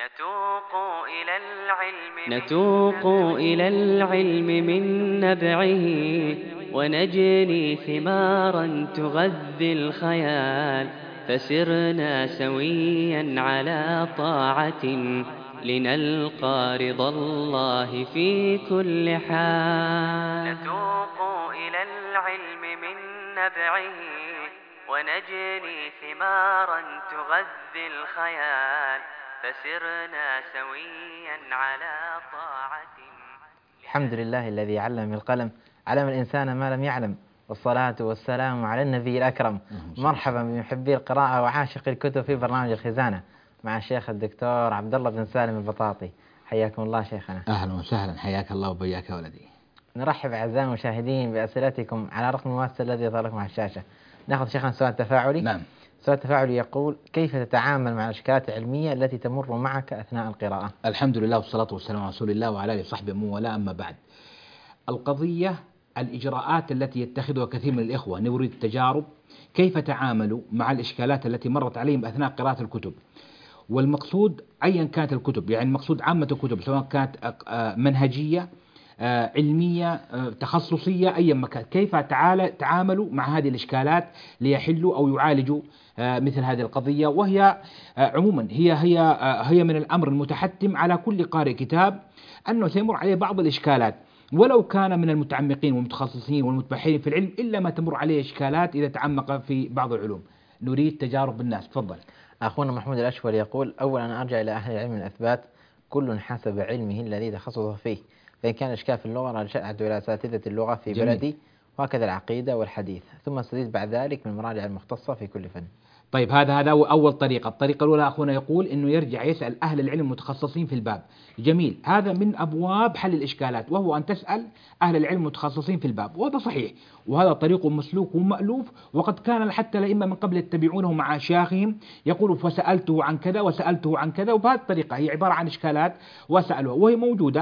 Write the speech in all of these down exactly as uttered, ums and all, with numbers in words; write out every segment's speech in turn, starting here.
نتوق إلى العلم نتوق إلى العلم من نبعه، ونجني ثمارا تغذي الخيال، فسرنا سويا على طاعة لنلقى رضا الله في كل حال. نتوق إلى العلم من نبعه، ونجني ثمارا تغذي الخيال، فسرنا سويا على طاعة. الحمد لله الذي علم بالقلم، علم الإنسان ما لم يعلم، والصلاة والسلام على النبي الأكرم. مرحبا بمحبي القراءة وعاشق الكتب في برنامج الخزانة مع الشيخ الدكتور عبد الله بن سالم البطاطي. حياكم الله شيخنا. أهلا وسهلا، حياك الله وبياك ولدي. نرحب أعزائي المشاهدين بأسئلتكم على رقم المواساة الذي يظهر لكم على الشاشة. نأخذ شيخنا سؤال تفاعلي. نعم. سؤال تفاعلي يقول: كيف تتعامل مع الإشكالات العلمية التي تمر معك أثناء القراءة؟ الحمد لله والصلاة والسلام على رسول الله وعلى آله وصحبه ومن والاه، أما بعد. القضية الإجراءات التي يتخذها كثير من الإخوة، نريد التجارب كيف تعاملوا مع الإشكالات التي مرت عليهم أثناء قراءة الكتب. والمقصود أيا كانت الكتب، يعني المقصود عامة الكتب سواء كانت منهجية علمية تخصصية أي مكان، كيف تعاملوا مع هذه الإشكالات ليحلوا أو يعالجوا مثل هذه القضية. وهي عموما هي هي هي من الأمر المتحتم على كل قارئ كتاب أنه سيمر عليه بعض الإشكالات، ولو كان من المتعمقين والمتخصصين والمتبحرين في العلم، إلا ما تمر عليه إشكالات إذا تعمق في بعض العلوم. نريد تجارب الناس. تفضل. أخونا محمود الأشول يقول: أولا أنا أرجع إلى أهل العلم من الأثبات، كل حسب علمه الذي تخصص فيه، فإن كان إشكال في اللغة رجعت إلى أساتذة اللغة في جميل. بلدي، وهكذا العقيدة والحديث، ثم استزيد بعد ذلك من المراجع المختصة في كل فن. طيب، هذا هذا أول طريقة. الطريقة الأولى أخونا يقول إنه يرجع يسأل أهل العلم المتخصصين في الباب. جميل، هذا من أبواب حل الإشكالات، وهو أن تسأل أهل العلم المتخصصين في الباب، وهذا صحيح، وهذا طريق مسلوك ومألوف، وقد كان حتى الأئمة من قبل يتبعونه مع أشياخهم، يقولوا فسألته عن كذا وسألته عن كذا، وبهذه الطريقة هي عبارة عن إشكالات وسألوها، وهي موجودة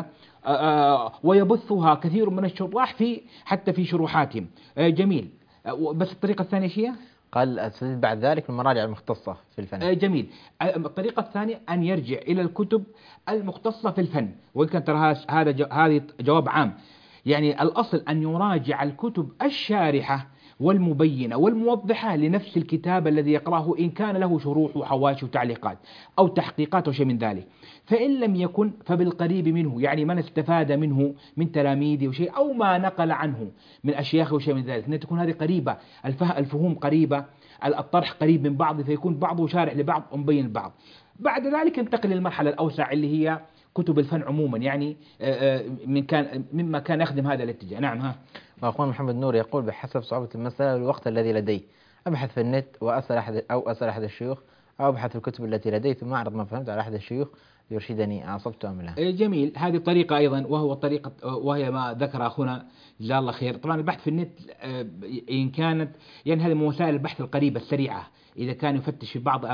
ويبثها كثير من الشراح في حتى في شروحاتهم. جميل. بس الطريقة الثانية شيء قال استزيد بعد ذلك من المراجع المختصة في الفن. جميل. الطريقة الثانية أن يرجع إلى الكتب المختصة في الفن، وإن كان ترى هذا هذا جواب عام، يعني الأصل أن يراجع الكتب الشارحة والمبينة والموضحة لنفس الكتاب الذي يقرأه، إن كان له شروح وحواشي وتعليقات أو تحقيقات أو شيء من ذلك. فإن لم يكن فبالقريب منه، يعني من استفاد منه من تلاميذه وشيء، أو ما نقل عنه من أشياخه وشيء من ذلك، أن تكون هذه قريبة، الفهوم قريبة، الطرح قريب من بعض، فيكون بعضه شارح لبعض ومبين لبعض. بعد ذلك ينتقل للمرحلة الأوسع اللي هي كتب الفن عموما، يعني من كان مما كان يخدم هذا الاتجاه. نعم. ها وأخوان محمد نور يقول: بحسب صعوبة المسألة والوقت الذي لدي، أبحث في النت وأسأل أحد أو أسأل أحد الشيوخ، أو أبحث في الكتب التي لدي ثم أعرض ما فهمت على أحد الشيوخ يرشدني أصبت أم لا. جميل، هذه طريقة أيضا، وهو طريقة وهي ما ذكر أخونا جزاه الله خير. طبعا البحث في النت إن كانت يعني هذه من وسائل البحث القريبة السريعة، إذا كان يفتش في بعض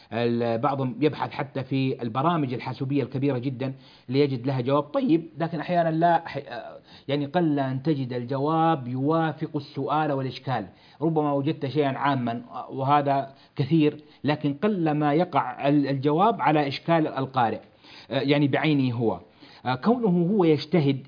بعضهم يبحث حتى في البرامج الحاسوبية الكبيرة جدا ليجد لها جواب طيب، لكن أحيانا لا، يعني قل أن تجد الجواب يوافق السؤال والإشكال. ربما وجدت شيئا عاما وهذا كثير، لكن قل ما يقع الجواب على إشكال القارئ يعني بعينه هو. كونه هو يجتهد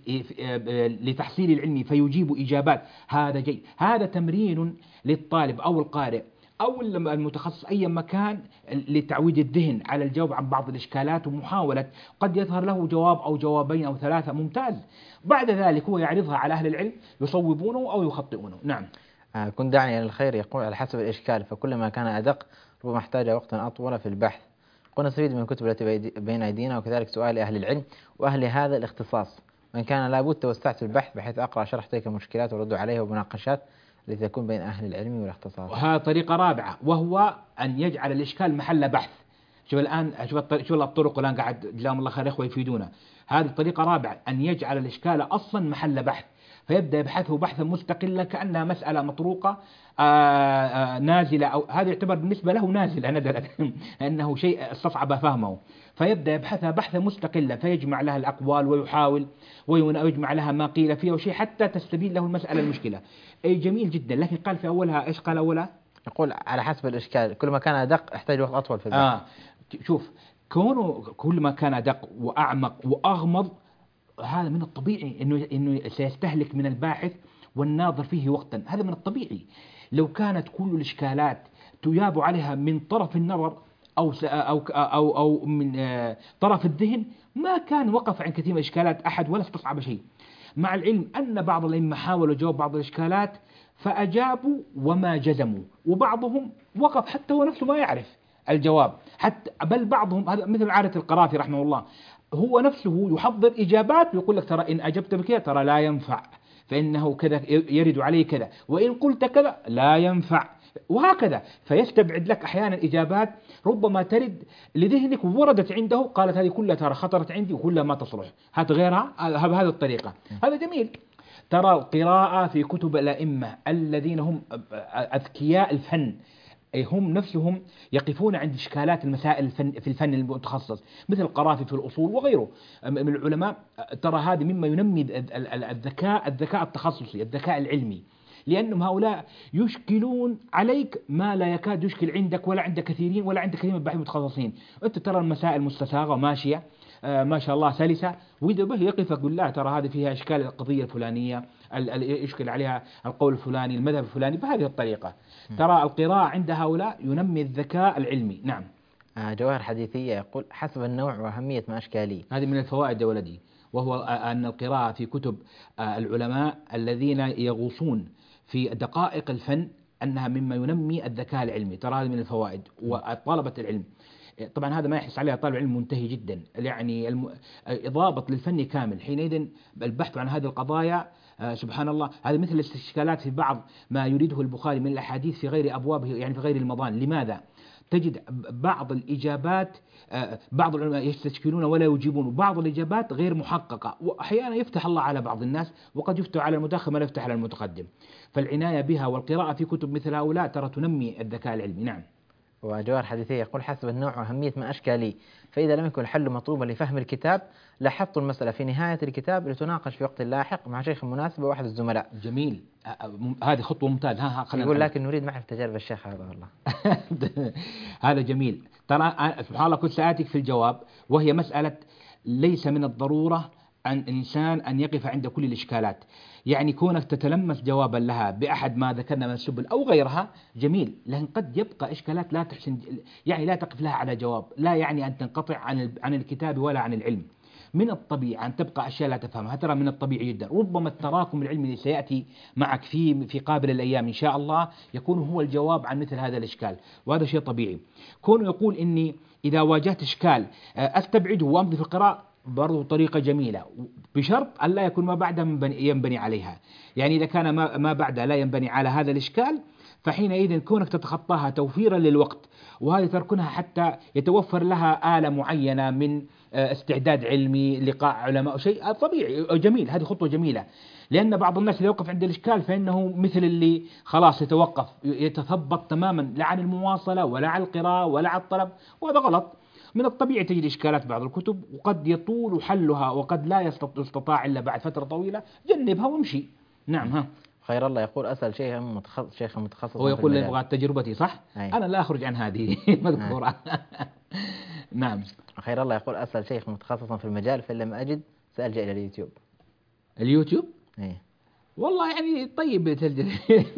لتحصيل العلم فيجيب إجابات، هذا جيد، هذا تمرين للطالب أو القارئ أو المتخصص أي مكان لتعويد الذهن على الجواب عن بعض الإشكالات، ومحاولة قد يظهر له جواب أو جوابين أو ثلاثة، ممتاز. بعد ذلك هو يعرضها على أهل العلم يصوبونه أو يخطئونه. نعم. آه كن داعيا للخير يقول: على حسب الإشكال، فكلما كان أدق ربما احتاج وقتا أطول في البحث. قلنا نستفيد من الكتب التي بين أيدينا، وكذلك سؤال أهل العلم وأهل هذا الاختصاص، وإن كان لابد توسعت في البحث بحيث أقرأ شرح تلك المشكلات وردوا عليها ومناقشات التي تكون بين أهل العلم والاختصاص. وهذا طريقة رابعة، وهو أن يجعل الإشكال محل بحث. شوف الآن، شوف شوف الطرق الآن قاعد جزاهم الله خير إخوة يفيدونا. هذه الطريقة رابعة، أن يجعل الإشكال أصلا محل بحث، فيبدأ يبحثه بحثا مستقلا كأنها مسألة مطروقة آآ آآ نازلة، أو هذا يعتبر بالنسبة له نازلة ندلت أنه شيء استصعب فهمه، فيبدأ يبحثها بحثا مستقلا، فيجمع لها الأقوال ويحاول ويجمع لها ما قيل فيها وشيء حتى تستبين له المسألة المشكلة. أي جميل جدا. لكن قال في أولها إيش قال أولها؟ يقول على حسب الإشكال، كل ما كان أدق احتاج وقت أطول في البحث. آه شوف، كونه كل ما كان أدق وأعمق وأغمض، هذا من الطبيعي إنه إنه سيستهلك من الباحث والناظر فيه وقتا، هذا من الطبيعي. لو كانت كل الإشكالات تجاب عليها من طرف النظر أو أو أو أو من آه، طرف الذهن، ما كان وقف عن كثير من الإشكالات أحد ولا استصعب شيء. مع العلم أن بعض الأئمة حاولوا جواب بعض الإشكالات فأجابوا وما جزموا، وبعضهم وقف حتى هو نفسه ما يعرف الجواب، حتى بل بعضهم هذا مثل عادة القرافي رحمه الله، هو نفسه يحضر إجابات ويقول لك ترى إن أجبت بكذا ترى لا ينفع، فإنه كذا يرد عليه كذا، وإن قلت كذا لا ينفع، وهكذا. فيستبعد لك أحيانا إجابات ربما ترد لذهنك ووردت عنده، قالت هذه كلها ترى خطرت عندي وكلها ما تصلح، هات غيرها بهذه الطريقة. هذا جميل. ترى القراءة في كتب الأئمة الذين هم أذكياء الفن، هم نفسهم يقفون عند إشكالات المسائل الفن في الفن المتخصص، مثل القرافي في الأصول وغيره من العلماء. ترى هذه مما ينمي الذكاء الذكاء التخصصي، الذكاء العلمي، لأنهم هؤلاء يشكلون عليك ما لا يكاد يشكل عندك ولا عند كثيرين ولا عند كثير من الباحثين المتخصصين. أنت ترى المسائل مستساغة ماشية آه ما شاء الله سلسة، وإذا به يقف يقول لا ترى هذه فيها إشكال القضية الفلانية، يشكل عليها القول الفلاني، المذهب الفلاني، بهذه الطريقة. ترى القراءة عند هؤلاء ينمي الذكاء العلمي. نعم. آه جواهر حديثية يقول حسب النوع وأهمية ما أشكالي. هذه من الفوائد يا ولدي، وهو أن القراءة في كتب العلماء الذين يغوصون في دقائق الفن أنها مما ينمي الذكاء العلمي. ترى هذه من الفوائد. وطلبة العلم طبعا هذا ما يحس عليه طالب علم منتهي جدا، يعني الم... إضابط للفن كامل، حينئذ البحث عن هذه القضايا آه سبحان الله. هذه مثل الاستشكالات في بعض ما يريده البخاري من الأحاديث في غير أبوابه، يعني في غير المضان. لماذا؟ تجد بعض الإجابات آه بعض العلماء يستشكلون ولا يجيبون، وبعض الإجابات غير محققة، وأحيانا يفتح الله على بعض الناس وقد يفتح على المتأخر ما لا يفتح على المتقدم. فالعناية بها والقراءة في كتب مثل هؤلاء ترى تنمي الذكاء العلمي. نعم. وجوهر حديثية يقول حسب النوع وأهمية ما أشكالي، فإذا لم يكن الحل مطلوبا لفهم الكتاب لاحظت المسألة في نهاية الكتاب لتناقش في وقت لاحق مع شيخ مناسب وأحد الزملاء. جميل، هذه خطوة ممتازة. ها خلينا يقول لكن نريد معرفة تجارب الشيخ هذا والله. هذا جميل. ترى سبحان الله كنت سآتيك في الجواب، وهي مسألة ليس من الضرورة أن الإنسان أن يقف عند كل الإشكالات، يعني كونك تتلمس جوابا لها بأحد ما ذكرنا من السبل أو غيرها جميل، لكن قد يبقى إشكالات لا تحسن، يعني لا تقف لها على جواب، لا يعني أن تنقطع عن عن الكتاب ولا عن العلم. من الطبيعي أن تبقى أشياء لا تفهمها، ترى من الطبيعي جدا. ربما التراكم العلمي اللي سيأتي معك في في قابل الأيام إن شاء الله يكون هو الجواب عن مثل هذا الإشكال، وهذا شيء طبيعي. كونه يقول إني إذا واجهت إشكال أستبعده وأمضي في القراءة، برضو طريقة جميلة، بشرط أن لا يكون ما بعدها ينبني عليها. يعني إذا كان ما, ما بعدها لا ينبني على هذا الإشكال، فحينئذ كونك تتخطاها توفيرا للوقت، وهذه تركنها حتى يتوفر لها آلة معينة من استعداد علمي، لقاء علماء، شيء طبيعي جميل. هذه خطوة جميلة، لأن بعض الناس اللي يوقف عند الإشكال فإنه مثل اللي خلاص يتوقف، يتثبط تماما لا عن المواصلة ولا عن القراءة ولا عن الطلب، وهذا غلط. من الطبيعي تجد إشكالات بعض الكتب وقد يطول حلها وقد لا يستطاع إلا بعد فترة طويلة، جنبها وامشي. نعم. ها خير الله يقول أسأل شيخا متخصص شيخا متخصصا. هو يقول لي يبغى تجربتي صح؟ أي. أنا لا أخرج عن هذه مذكورة. نعم. خير الله يقول أسأل شيخ متخصصا في المجال فإن لم أجد سألجأ إلى اليوتيوب. اليوتيوب؟ أي. والله يعني طيب تلجأ.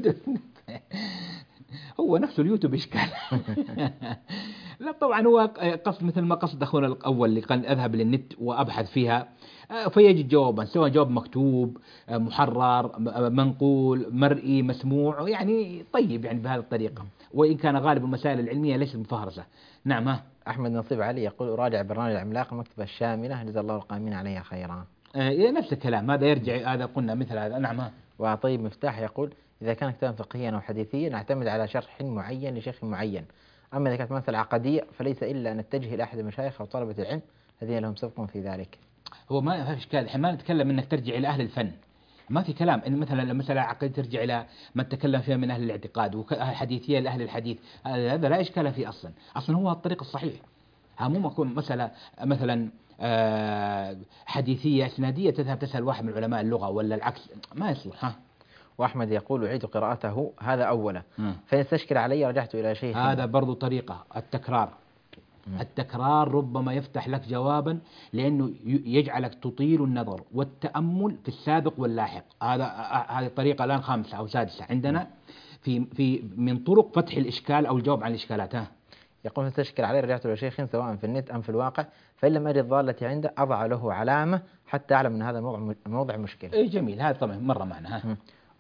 هو نفسه اليوتيوب إشكال. لا طبعا هو قصد مثل ما قصد أخونا الأول اللي قال أذهب للنت وأبحث فيها فيجد جوابا، سواء جواب مكتوب محرر منقول مرئي مسموع، يعني طيب يعني بهذه الطريقة، وإن كان غالب المسائل العلمية ليست مفهرسة. نعم. ها أحمد نصيب علي يقول أراجع برنامج العملاق المكتبة الشاملة جزا الله القائمين عليها خيرا. آه نفس الكلام، هذا يرجع هذا قلنا مثل هذا. نعم. ها وطيب مفتاح يقول إذا كان كتابا فقهيا أو حديثيا نعتمد على شرح معين لشيخ معين، أما إذا كانت مسألة عقدية فليس إلا أن نتجه إلى أحد المشايخ أو طلبة العلم الذين لهم سبق في ذلك. هو ما في إشكال، الحين ما نتكلم إنك ترجع إلى أهل الفن، ما في كلام إن مثلا المسألة عقدية ترجع إلى ما تكلم فيها من أهل الاعتقاد، وحديثية لأهل الحديث، هذا لا إشكال فيه أصلا، أصلا هو الطريق الصحيح. ها مو مكون مسألة مثلا آه حديثية إسنادية تذهب تسأل واحد من علماء اللغة ولا العكس، ما يصلح. ها وأحمد يقول أعيد قراءته هذا أولا، فإن استشكل علي رجعت إلى شيخ. هذا برضو طريقة التكرار. التكرار ربما يفتح لك جوابا، لأنه يجعلك تطيل النظر والتأمل في السابق واللاحق. هذا هذه الطريقة الآن خامسة أو سادسة عندنا في في من طرق فتح الإشكال أو الجواب عن الإشكالات. ها يقول مستشكل عليه رجعت لشيخ سواء في النت أم في الواقع، فإن لم أجد ضالتي عنده أضع له علامة حتى أعلم أن هذا الموضوع موضع مشكلة. إيه جميل، هذا طبعا مرة معنا. ها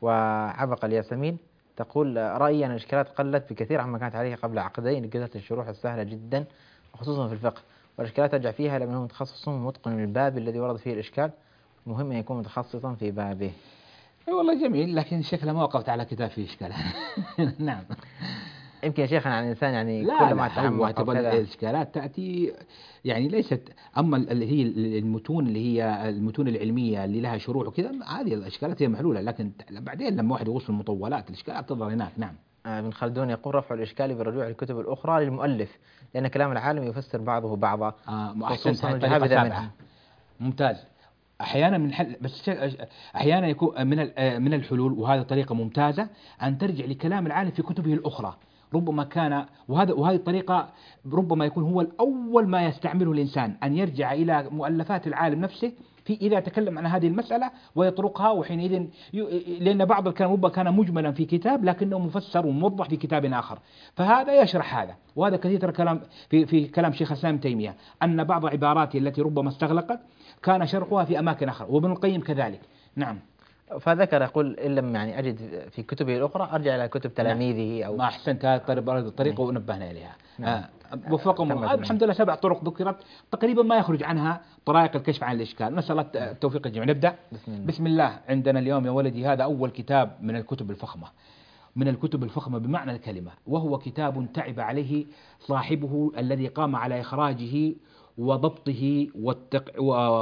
وعبق الياسمين تقول رأيي أن الإشكالات قلت بكثير عما كانت عليه قبل عقدين لقلة الشروح السهلة جدا وخصوصا في الفقه، والإشكالات ترجع فيها لمن هو متخصص متقن للباب الذي ورد فيه الإشكال، مهم أن يكون متخصصا في بابه. اي والله جميل، لكن شكله ما وقفت على كتاب فيه إشكال. نعم. يمكن يا شيخنا عن الإنسان يعني لا كل ما لا تعمق هو الإشكالات تأتي يعني ليست، أما اللي هي المتون اللي هي المتون العلمية اللي لها شروح وكذا، هذه الإشكالات هي محلولة، لكن بعدين لما واحد يوصل المطولات الإشكالات تظهر هناك. نعم. ابن خلدون يقول رفع الإشكال بالرجوع للكتب الأخرى للمؤلف، لأن كلام العالم يفسر بعضه بعضا. آه خصوصا الجهابذة منها. ممتاز. أحيانا من حل بس أحيانا يكون من من الحلول، وهذه طريقة ممتازة، أن ترجع لكلام العالم في كتبه الأخرى. ربما كان وهذا وهذه الطريقة ربما يكون هو الأول ما يستعمله الإنسان، أن يرجع إلى مؤلفات العالم نفسه في إذا تكلم عن هذه المسألة ويطرقها، وحينئذ لأن بعض الكلام ربما كان مجملا في كتاب لكنه مفسر وموضح في كتاب آخر، فهذا يشرح هذا. وهذا كثير كلام في في كلام شيخ الإسلام ابن تيمية، أن بعض عباراته التي ربما استغلقت كان شرحها في أماكن أخرى، وابن القيم كذلك. نعم. فذكر يقول إن لم يعني أجد في كتبه الأخرى أرجع إلى كتب تلاميذه. أو ما أحسنت، هذه الطريقة ونبهنا إليها. نعم. آه وفقهم الحمد لله. سبع طرق ذكرت تقريبا ما يخرج عنها طرائق الكشف عن الإشكال. نسأل الله التوفيق الجميع. نبدأ. بسم الله. بسم الله. عندنا اليوم يا ولدي هذا أول كتاب من الكتب الفخمة، من الكتب الفخمة بمعنى الكلمة، وهو كتاب تعب عليه صاحبه الذي قام على إخراجه وضبطه والتق...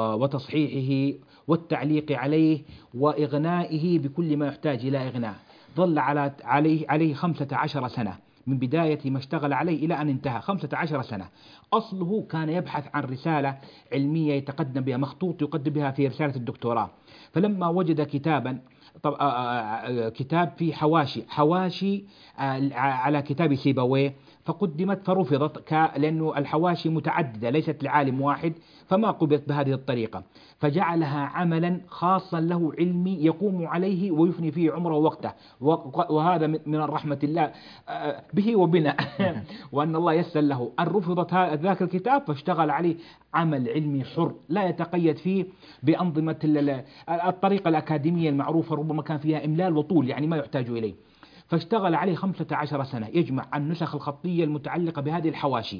وتصحيحه والتعليق عليه وإغنائه بكل ما يحتاج إلى إغناء. ظل على عليه عليه خمسة عشر سنة من بداية ما اشتغل عليه إلى أن انتهى. خمسة عشر سنة. أصله كان يبحث عن رسالة علمية يتقدم بها، مخطوط يقدم بها في رسالة الدكتوراه، فلما وجد كتابا طب آآ آآ كتاب في حواشي حواشي على كتاب سيبويه فقدمت فرفضت، لأنه الحواشي متعددة ليست لعالم واحد، فما قبلت بهذه الطريقة، فجعلها عملا خاصا له علمي يقوم عليه ويفني فيه عمره ووقته، وهذا من الرحمة الله به وبنا وأن الله يسر له أن رفضت ذاك الكتاب فاشتغل عليه عمل علمي حر لا يتقيد فيه بأنظمة الطريقة الأكاديمية المعروفة، ربما كان فيها إملال وطول يعني ما يحتاج إليه، فاشتغل عليه خمسة عشر سنة يجمع النسخ الخطية المتعلقة بهذه الحواشي،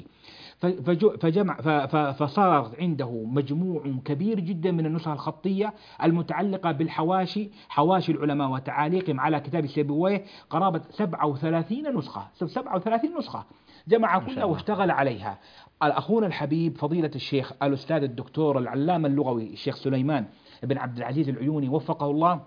فجمع فصارت عنده مجموع كبير جدا من النسخ الخطية المتعلقة بالحواشي، حواشي العلماء وتعاليقهم على كتاب سيبويه، قرابة سبعة وثلاثين نسخة سبعة وثلاثين نسخة جمع كلها واشتغل عليها. أخونا الحبيب فضيلة الشيخ الأستاذ الدكتور العلامة اللغوي الشيخ سليمان بن عبد العزيز العيوني وفقه الله،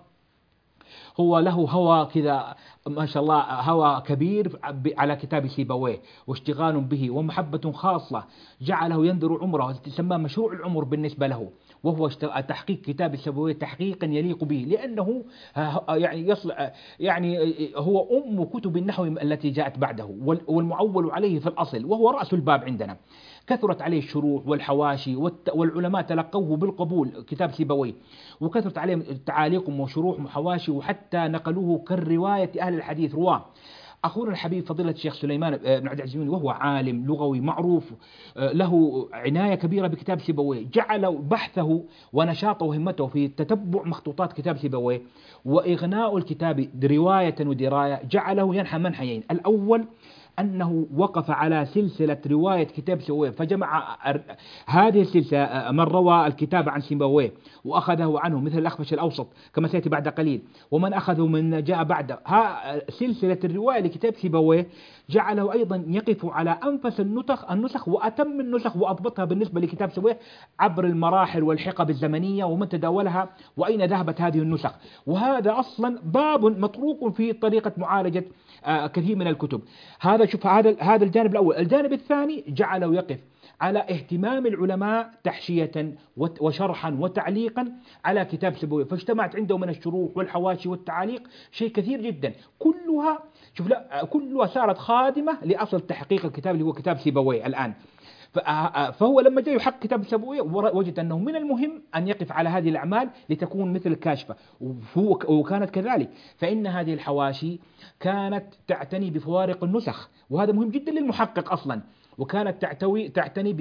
هو له هوى كذا ما شاء الله، هوى كبير على كتاب سيبويه واشتغال به ومحبة خاصة جعله ينذر عمره، تسمى مشروع العمر بالنسبة له، وهو تحقيق كتاب سيبويه تحقيقا يليق به، لأنه يعني يصل يعني هو أم كتب النحو التي جاءت بعده والمعول عليه في الأصل، وهو رأس الباب عندنا. كثرت عليه الشروح والحواشي والعلماء تلقوه بالقبول كتاب سيبويه، وكثرت عليه تعاليق وشروح وحواشي وحتى نقلوه كالرواية أهل الحديث رواه. أخونا الحبيب فضيلة الشيخ سليمان بن عبد العزيز وهو عالم لغوي معروف له عناية كبيرة بكتاب سيبويه، جعل بحثه ونشاطه وهمته في تتبع مخطوطات كتاب سيبويه وإغناء الكتاب رواية ودراية، جعله ينحى منحيين. الأول أنه وقف على سلسلة رواية كتاب سيبويه، فجمع هذه السلسلة من روى الكتاب عن سيبويه وأخذه عنه مثل الأخفش الأوسط كما سيأتي بعد قليل، ومن أخذه من جاء بعده، ها سلسلة الرواية لكتاب سيبويه جعله أيضا يقف على أنفس النسخ النسخ وأتم النسخ وأضبطها بالنسبة لكتاب سيبويه عبر المراحل والحقب الزمنية ومن تداولها وأين ذهبت هذه النسخ، وهذا أصلا باب مطروق في طريقة معالجة كثير من الكتب. هذا شوف هذا هذا الجانب الأول. الجانب الثاني جعله يقف على اهتمام العلماء تحشية وشرحا وتعليقا على كتاب سيبويه، فاجتمعت عنده من الشروح والحواشي والتعاليق شيء كثير جدا، كلها شوف لا كلها صارت خادمة لأصل تحقيق الكتاب اللي هو كتاب سيبويه الآن. فهو لما جاء يحقق كتاب سيبويه وجد أنه من المهم أن يقف على هذه الأعمال لتكون مثل الكاشفة، وكانت كذلك، فإن هذه الحواشي كانت تعتني بفوارق النسخ، وهذا مهم جدا للمحقق أصلا، وكانت تعتوي تعتني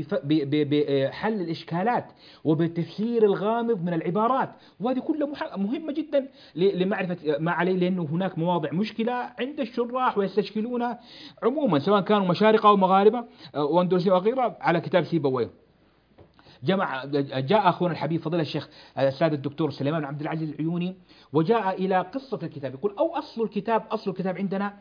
بحل الإشكالات وبتفسير الغامض من العبارات، وهذه كلها مهمة جدا لمعرفة ما عليه، لأنه هناك مواضع مشكلة عند الشراح ويستشكلون عموما سواء كانوا مشارقة أو مغاربة واندلسية وغيرها على كتاب سيبويه. جمع جاء أخونا الحبيب فضيلة الشيخ الأستاذ الدكتور سليمان بن عبد العزيز العيوني وجاء إلى قصة الكتاب، يقول أو أصل الكتاب أصل الكتاب عندنا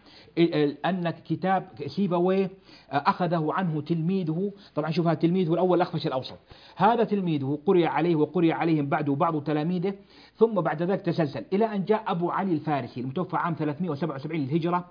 أن كتاب سيبويه أخذه عنه تلميذه، طبعا شوفها تلميذه الأول الأخفش الأوسط، هذا تلميذه قرئ عليه وقرئ عليهم بعده بعض تلاميذه، ثم بعد ذلك تسلسل إلى أن جاء أبو علي الفارسي المتوفى عام ثلاثمائة وسبعة وسبعين للهجرة،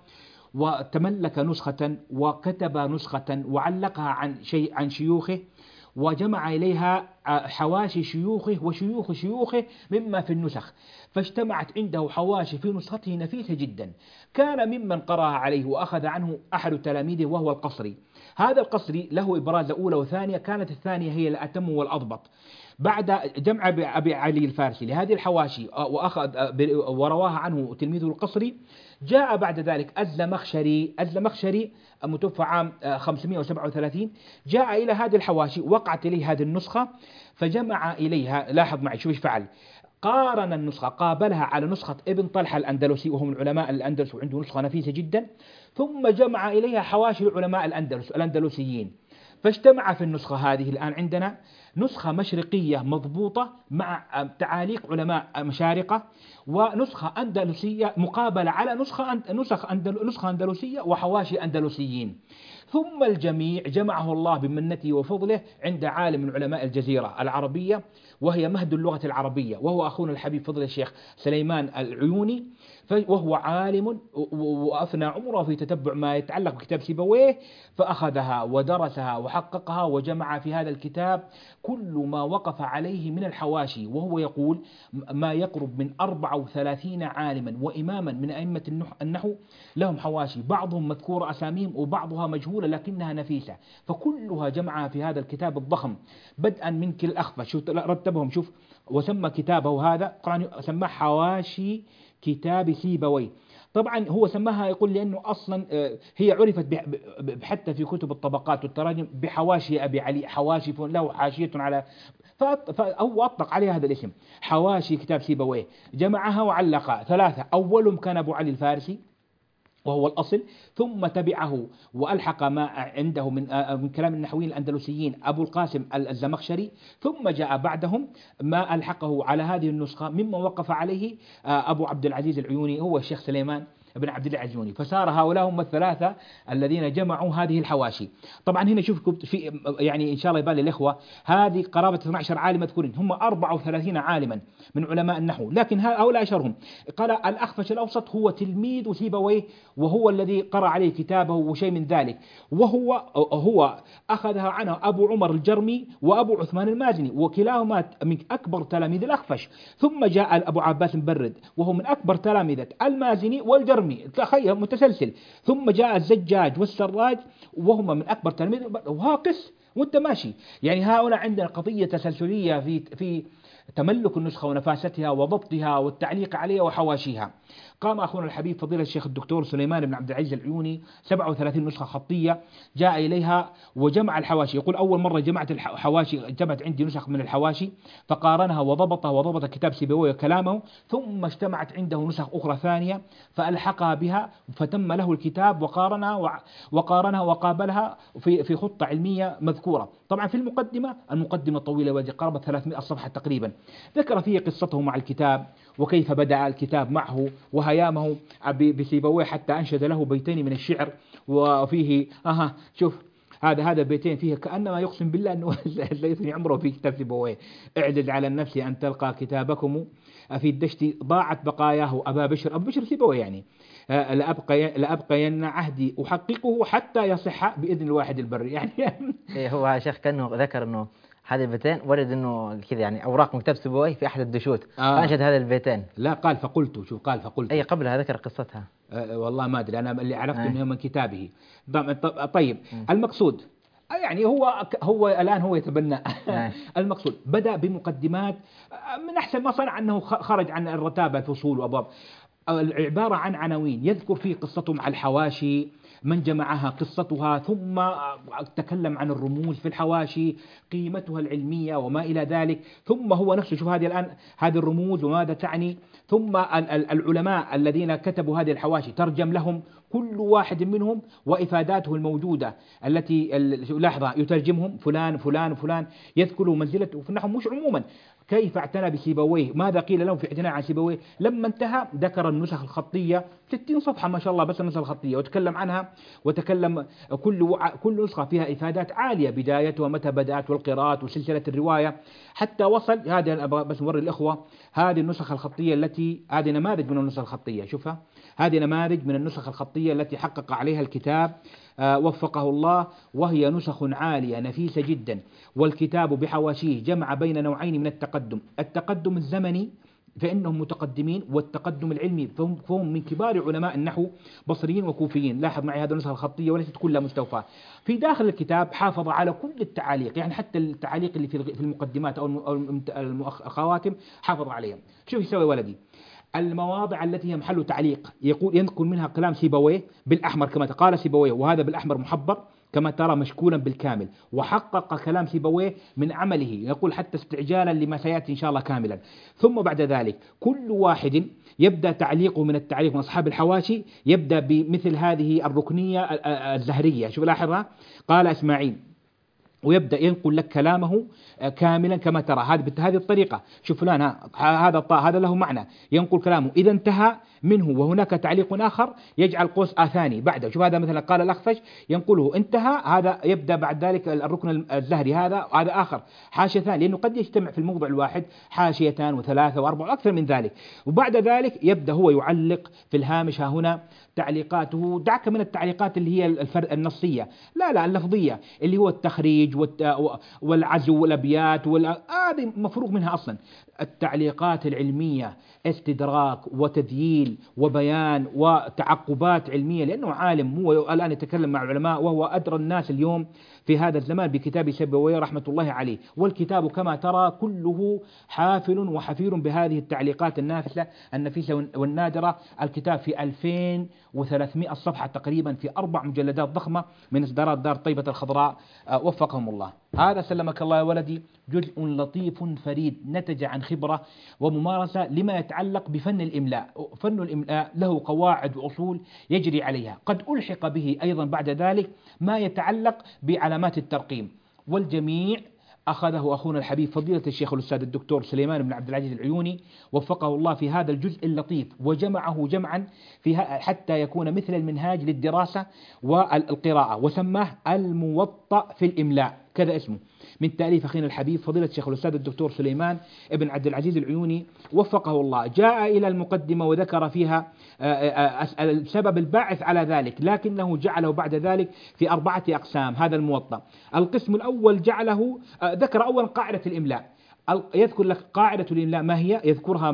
وتملك نسخة وكتب نسخة وعلقها عن شيء عن شيوخه، وجمع إليها حواشي شيوخه وشيوخ شيوخه مما في النسخ، فاجتمعت عنده حواشي في نسخته نفيسة جدا. كان ممن قرأها عليه وأخذ عنه أحد تلاميذه وهو القصري، هذا القصري له إبراز أولى وثانية، كانت الثانية هي الأتم والأضبط. بعد جمع أبي علي الفارسي لهذه الحواشي وأخذ ورواها عنه تلميذه القصري، جاء بعد ذلك الزمخشري الزمخشري المتوفى عام خمسمائة وسبعة وثلاثين، جاء إلى هذه الحواشي وقعت إليه هذه النسخة فجمع إليها، لاحظ معي شو ايش فعل، قارن النسخة قابلها على نسخة ابن طلحة الأندلسي وهم العلماء الأندلس وعنده نسخة نفيسة جدا، ثم جمع إليها حواشي العلماء الأندلس الأندلسيين، فاجتمع في النسخة هذه الآن عندنا نسخة مشرقية مضبوطة مع تعاليق علماء مشارقة، ونسخة أندلسية مقابلة على نسخة نسخ أندل نسخة أندلسية وحواشي أندلسيين، ثم الجميع جمعه الله بمنته وفضله عند عالم من علماء الجزيرة العربية وهي مهد اللغة العربية، وهو أخونا الحبيب فضل الشيخ سليمان العيوني، وهو عالم وأفنى عمره في تتبع ما يتعلق بكتاب سيبويه، فأخذها ودرسها وحققها وجمع في هذا الكتاب كل ما وقف عليه من الحواشي، وهو يقول ما يقرب من أربعة وثلاثين عالما وإماما من أئمة النحو لهم حواشي، بعضهم مذكور أساميهم وبعضها مجهولة لكنها نفيسة، فكلها جمعها في هذا الكتاب الضخم بدءا من كل الأخفش، شوف رتبهم شوف، وسمى كتابه هذا طبعا سماه حواشي كتاب سيبويه. طبعا هو سماها يقول لأنه أصلا هي عرفت حتى في كتب الطبقات والتراجم بحواشي أبي علي، حواشي له حاشية على، فهو أطلق عليها هذا الاسم حواشي كتاب سيبويه، جمعها وعلقها ثلاثة، أولهم كان أبو علي الفارسي وهو الأصل، ثم تبعه وألحق ما عنده من من كلام النحويين الأندلسيين أبو القاسم الزمخشري، ثم جاء بعدهم ما ألحقه على هذه النسخة مما وقف عليه أبو عبد العزيز العيوني هو الشيخ سليمان بن عبد الله العيوني، فصار هؤلاء هم الثلاثة الذين جمعوا هذه الحواشي. طبعا هنا شوف في يعني إن شاء الله يبان للإخوة هذه قرابة اثني عشر عالم مذكورين، هم أربعة وثلاثين عالما من علماء النحو، لكن هؤلاء أشهرهم. قال الأخفش الأوسط هو تلميذ سيبويه وهو الذي قرأ عليه كتابه وشيء من ذلك، وهو هو أخذها عنه أبو عمر الجرمي وأبو عثمان المازني وكلاهما من أكبر تلاميذ الأخفش، ثم جاء أبو عباس مبرد وهو من أكبر تلاميذ المازني والجرمي تخيل متسلسل، ثم جاء الزجاج والسراج وهما من أكبر تلاميذ، وهاقس وانت ماشي، يعني هؤلاء عندنا قضية تسلسلية في في تملك النسخة ونفاستها وضبطها والتعليق عليها وحواشيها. قام أخونا الحبيب فضيلة الشيخ الدكتور سليمان بن عبد العزيز العيوني سبعة وثلاثين نسخة خطية جاء إليها وجمع الحواشي، يقول أول مرة جمعت الحواشي جمعت عندي نسخ من الحواشي فقارنها وضبطها وضبط كتاب سيبويه كلامه، ثم اجتمعت عنده نسخ أخرى ثانية فألحقها بها فتم له الكتاب وقارنها وقارنها وقابلها في في خطة علمية مذكورة. طبعا في المقدمة المقدمة طويلة وهي قرابة ثلاثمائة صفحة تقريبا، ذكر فيه قصته مع الكتاب وكيف بدأ الكتاب معه وهيامه بسيبويه حتى أنشد له بيتين من الشعر، وفيه أها شوف هذا هذا بيتين فيه كأنما يقسم بالله أنه ليثني عمره في كتاب سيبويه، اعدد على النفس أن تلقى كتابكم في الدشت ضاعت بقاياه أبا بشر، أبو بشر سيبويه يعني لأبقى لأبقين عهدي أحققه حتى يصح بإذن الواحد البر يعني. إيه هو شيخ كأنه ذكر أنه هذه البيتين ورد انه كذا يعني اوراق من كتاب سيبويه في احد الدشوت آه. فانشد هذه البيتين. لا قال فقلت، شوف قال فقلت اي قبلها ذكر قصتها. آه والله ما ادري انا اللي عرفت آه. انه من كتابه. طيب م. المقصود يعني هو هو الآن هو يتبنى. نعم. المقصود بدأ بمقدمات، من أحسن ما صنع أنه خرج عن الرتابة الفصول وأبواب، عبارة عن عناوين يذكر فيه قصته مع الحواشي، من جمعها قصتها، ثم تكلم عن الرموز في الحواشي، قيمتها العلمية وما إلى ذلك، ثم هو نفسه شوف هذه الآن هذه الرموز وماذا تعني، ثم العلماء الذين كتبوا هذه الحواشي ترجم لهم كل واحد منهم وإفاداته الموجودة التي لاحظة يترجمهم فلان فلان فلان، يذكر منزلته في النحو مش عموما. كيف اعتنى بسيبويه، ماذا قيل له في اعتناء عن سيبويه، لما انتهى ذكر النسخ الخطية ستين صفحة ما شاء الله بس النسخ الخطية، وتكلم عنها وتكلم كل كل نسخة فيها إفادات عالية، بدايتها متى بدأت والقراءات وسلسلة الرواية حتى وصل. هذه بس نوري الإخوة هذه النسخ الخطية التي هذه نماذج من النسخ الخطية، شوفها هذه نماذج من النسخ الخطية التي حقق عليها الكتاب آه وفقه الله، وهي نسخ عالية نفيسة جدا. والكتاب بحواشيه جمع بين نوعين من التقدم، التقدم الزمني فإنهم متقدمين، والتقدم العلمي فهم, فهم من كبار علماء النحو بصريين وكوفيين. لاحظ معي هذه النسخة الخطية وليست كلها مستوفاة. في داخل الكتاب حافظ على كل التعاليق، يعني حتى التعاليق اللي في المقدمات أو الخواتم حافظ عليها. شوف يسوي ولدي المواضع التي هي محل تعليق، يقول ينقل منها كلام سيبويه بالأحمر كما قال سيبويه، وهذا بالأحمر محبر كما ترى مشكولا بالكامل، وحقق كلام سيبويه من عمله، يقول حتى استعجالا لما سيأتي إن شاء الله كاملا. ثم بعد ذلك كل واحد يبدأ تعليقه من التعليق من أصحاب الحواشي يبدأ بمثل هذه الركنية الزهرية. شوف لاحظها، قال إسماعيل ويبدأ ينقل لك كلامه كاملا كما ترى، هذه بهذه الطريقة. شوف فلان هذا الطاء هذا له معنى، ينقل كلامه إذا انتهى منه وهناك تعليق آخر يجعل قوس آثاني بعده. شوف هذا مثلا قال الأخفش ينقله انتهى، هذا يبدأ بعد ذلك الركن الزهري هذا هذا آخر حاشية ثانية، لأنه قد يجتمع في الموضع الواحد حاشيتان وثلاثة وأربعة وأكثر من ذلك. وبعد ذلك يبدأ هو يعلق في الهامش ها هنا تعليقاته، دعك من التعليقات اللي هي الفرق النصية، لا لا اللفظية اللي هو التخريج والعزو والأبيات هذه مفروغ منها أصلا. التعليقات العلمية استدراك وتذييل وبيان وتعقبات علمية، لأنه عالم هو الآن يتكلم مع العلماء وهو أدرى الناس اليوم في هذا الزمان بكتاب سيبويه رحمة الله عليه. والكتاب كما ترى كله حافل وحفير بهذه التعليقات النافسة النفيسة والنادرة. الكتاب في ألفين وثلاثمائة صفحة تقريبا في أربع مجلدات ضخمة من إصدارات دار طيبة الخضراء وفقهم الله. هذا سلمك الله يا ولدي جزء لطيف فريد نتج عن خبرة وممارسة لما يتعلق بفن الإملاء. فن الإملاء له قواعد وأصول يجري عليها، قد ألحق به أيضا بعد ذلك ما يتعلق بعلامات الترقيم، والجميع أخذه أخونا الحبيب فضيلة الشيخ الأستاذ الدكتور سليمان بن عبد العزيز العيوني وفقه الله في هذا الجزء اللطيف، وجمعه جمعا في حتى يكون مثل المنهاج للدراسة والقراءة، وسماه الموطأ في الإملاء كذا اسمه، من تأليف أخينا الحبيب فضيلة الشيخ الأستاذ الدكتور سليمان بن عبد العزيز العيوني وفقه الله. جاء إلى المقدمة وذكر فيها السبب الباعث على ذلك، لكنه جعله بعد ذلك في أربعة أقسام. هذا الموطأ القسم الأول جعله ذكر أولا قاعدة الإملاء، يذكر لك قاعدة الإملاء ما هي، يذكرها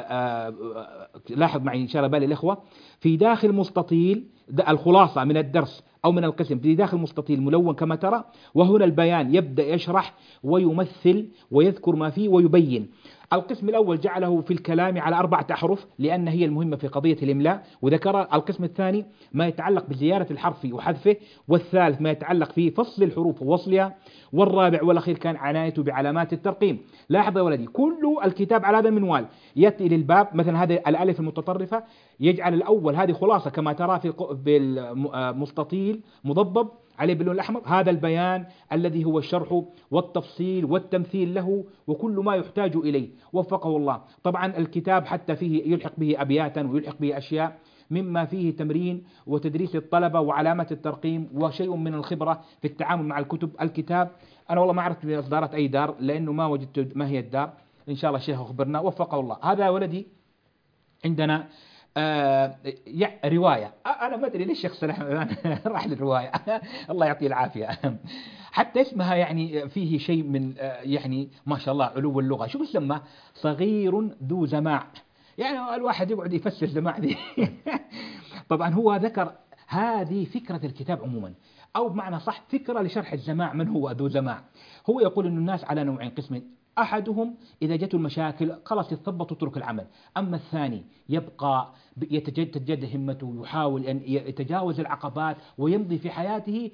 لاحظ معي إن شاء الله بالي الإخوة في داخل مستطيل الخلاصة من الدرس أو من القسم في داخل مستطيل ملون كما ترى، وهنا البيان يبدأ يشرح ويمثل ويذكر ما فيه ويبين. القسم الأول جعله في الكلام على أربعة أحرف لأن هي المهمة في قضية الإملاء، وذكر القسم الثاني ما يتعلق بزيارة الحرف وحذفه، والثالث ما يتعلق في فصل الحروف ووصلها، والرابع والأخير كان عنايته بعلامات الترقيم. لاحظ يا ولدي كل الكتاب على هذا المنوال، يأتي للباب مثلا هذه الألف المتطرفة يجعل الأول هذه خلاصة كما ترى في بالمستطيل مضبب عليه باللون الأحمر، هذا البيان الذي هو الشرح والتفصيل والتمثيل له وكل ما يحتاج إليه وفقه الله. طبعا الكتاب حتى فيه يلحق به أبياتا ويلحق به أشياء مما فيه تمرين وتدريس الطلبة وعلامة الترقيم وشيء من الخبرة في التعامل مع الكتب. الكتاب أنا والله ما عرفت بإصدارات أي دار لأنه ما وجدت ما هي الدار، إن شاء الله الشيخ أخبرنا وفقه الله. هذا ولدي عندنا آه رواية، أنا ما أدري ليش الشيخ سلام راح للرواية الله يعطيه العافية حتى اسمها يعني فيه شيء من آه يعني ما شاء الله علو اللغة. شو اسمه صغير ذو زماع، يعني الواحد يقعد يفسر زماع ذي طبعا هو ذكر هذه فكرة الكتاب عموما، أو بمعنى صح فكرة لشرح الزماع، من هو ذو زماع. هو يقول أن الناس على نوعين قسمين، أحدهم إذا جته المشاكل خلاص يتثبط ويترك العمل، أما الثاني يبقى يتجدد همته ويحاول أن يتجاوز العقبات ويمضي في حياته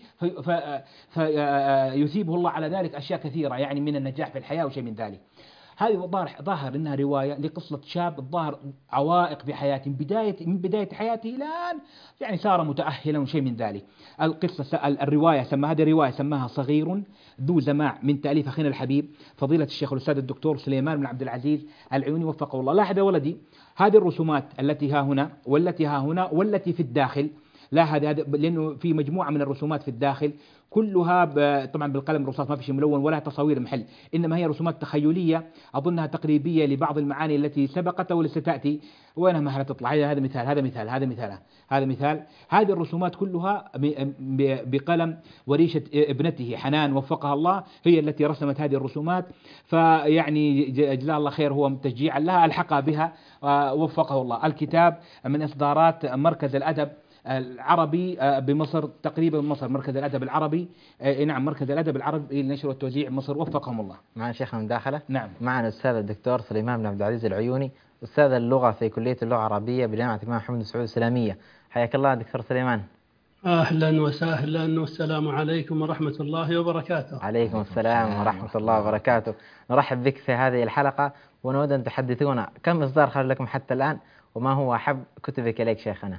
فيثيبه الله على ذلك أشياء كثيرة يعني من النجاح في الحياة وشيء من ذلك. هذه ظاهر انها روايه لقصه شاب الظاهر عوائق في حياته، من بدايه من بدايه حياته الى الان يعني صار متاهلا وشيء من ذلك. القصه الروايه سماها هذه الروايه سماها صغير ذو زماع من تاليف اخينا الحبيب فضيله الشيخ الاستاذ الدكتور سليمان بن عبد العزيز العيوني وفقه الله. لاحظ يا ولدي هذه الرسومات التي ها هنا والتي ها هنا والتي في الداخل، لا هذا لانه في مجموعه من الرسومات في الداخل كلها طبعا بالقلم الرصاص، ما في شيء ملون ولا تصاوير محل، انما هي رسومات تخيليه اظنها تقريبيه لبعض المعاني التي سبقت والتي ستاتي. وينها ما تطلع، هذا مثال هذا مثال هذا مثال هذا مثال. هذه الرسومات كلها بقلم وريشه ابنته حنان وفقها الله، هي التي رسمت هذه الرسومات، فيعني جزاه الله خير هو تشجيعا لها الحقها بها وفقه الله. الكتاب من اصدارات مركز الادب العربي بمصر، تقريبا مصر مركز الأدب العربي، نعم مركز الأدب العربي للنشر والتوزيع مصر وفقهم الله. معنا شيخنا مداخلة. نعم معنا الأستاذ الدكتور سليمان بن عبد العزيز العيوني، أستاذ اللغة في كلية اللغة العربية بجامعة الإمام محمد بن سعود الإسلامية. حياك الله دكتور سليمان. أهلا وسهلا والسلام عليكم ورحمة الله وبركاته. عليكم السلام ورحمة الله وبركاته. نرحب بك في هذه الحلقة ونود أن تحدثونا كم إصدار خرج لكم حتى الآن وما هو أحب كتبك إليك شيخنا.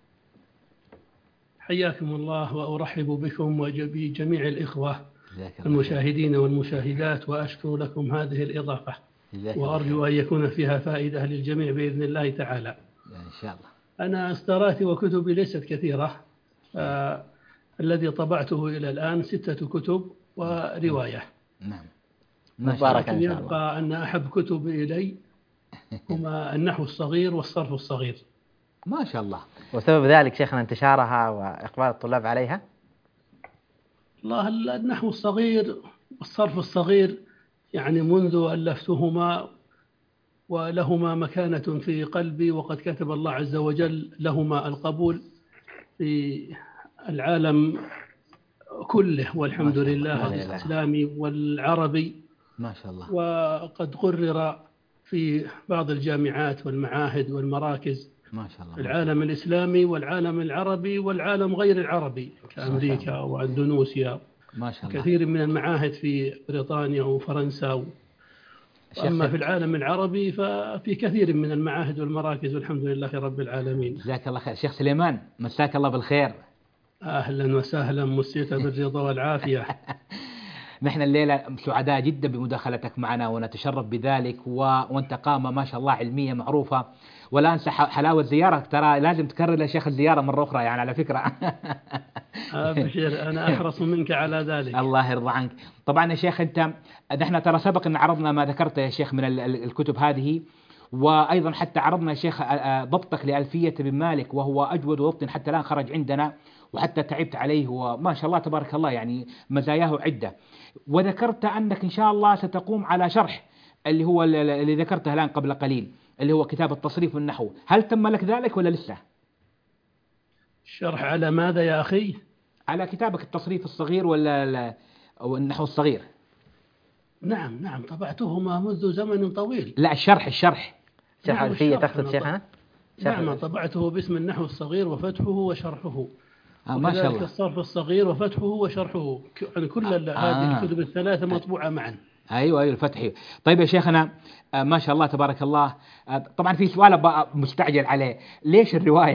حياكم الله وأرحب بكم وبجميع الإخوة المشاهدين والمشاهدات، وأشكر لكم هذه الإضافة وأرجو أن يكون فيها فائدة للجميع بإذن الله تعالى إن شاء الله. أنا إصداراتي وكتبي ليست كثيرة، آه الذي طبعته إلى الآن ستة كتب ورواية. نعم مبارك إن شاء الله. يبقى أن أحب كتبي إلي هما النحو الصغير والصرف الصغير. ما شاء الله. وسبب ذلك شيخنا انتشارها وإقبال الطلاب عليها؟ الله النحو الصغير والصرف الصغير يعني منذ ألفتهما ولهما مكانة في قلبي، وقد كتب الله عز وجل لهما القبول في العالم كله والحمد لله الإسلامي والعربي ما شاء الله. وقد قرر في بعض الجامعات والمعاهد والمراكز ما شاء الله. العالم الإسلامي والعالم العربي والعالم غير العربي كأمريكا وأندونيسيا، ما شاء الله. كثير من المعاهد في بريطانيا وفرنسا. أما في العالم العربي ففي كثير من المعاهد والمراكز والحمد لله رب العالمين. جزاك الله خير. شيخ سليمان مساك الله بالخير. أهلا وسهلا، مسيت بالرضا والعافية. نحن الليلة سعداء جدا بمداخلتك معنا ونتشرف بذلك و... وانت قامة ما شاء الله علمية معروفة، ولا انسى حلاوة زيارتك، ترى لازم تكرر يا شيخ الزيارة مرة أخرى يعني على فكرة. أبشر أنا أحرص منك على ذلك. الله يرضى عنك. طبعا يا شيخ أنت نحن ترى سبق أن عرضنا ما ذكرت يا شيخ من الكتب هذه، وأيضا حتى عرضنا يا شيخ ضبطك لألفية بن مالك وهو أجود ضبط حتى الآن خرج عندنا، وحتى تعبت عليه وما شاء الله تبارك الله يعني مزاياه عدة. وذكرت أنك إن شاء الله ستقوم على شرح اللي هو اللي ذكرته الآن قبل قليل اللي هو كتاب التصريف والنحو، هل تم لك ذلك ولا لسه؟ شرح على ماذا يا أخي؟ على كتابك التصريف الصغير ولا النحو الصغير؟ نعم نعم طبعتهما منذ زمن طويل. لا الشرح الشرح شرح ألفية تقصد شيخنا؟ نعم طبعته باسم النحو الصغير وفتحه وشرحه. آه ما شاء الله. الصرف الصغير وفتحه وشرحه، يعني كل آه. هذه الكتب الثلاثة مطبوعة معا. ايوه ايوه الفتحي. طيب يا شيخنا آه ما شاء الله تبارك الله. آه طبعا في سؤال مستعجل عليه، ليش الرواية؟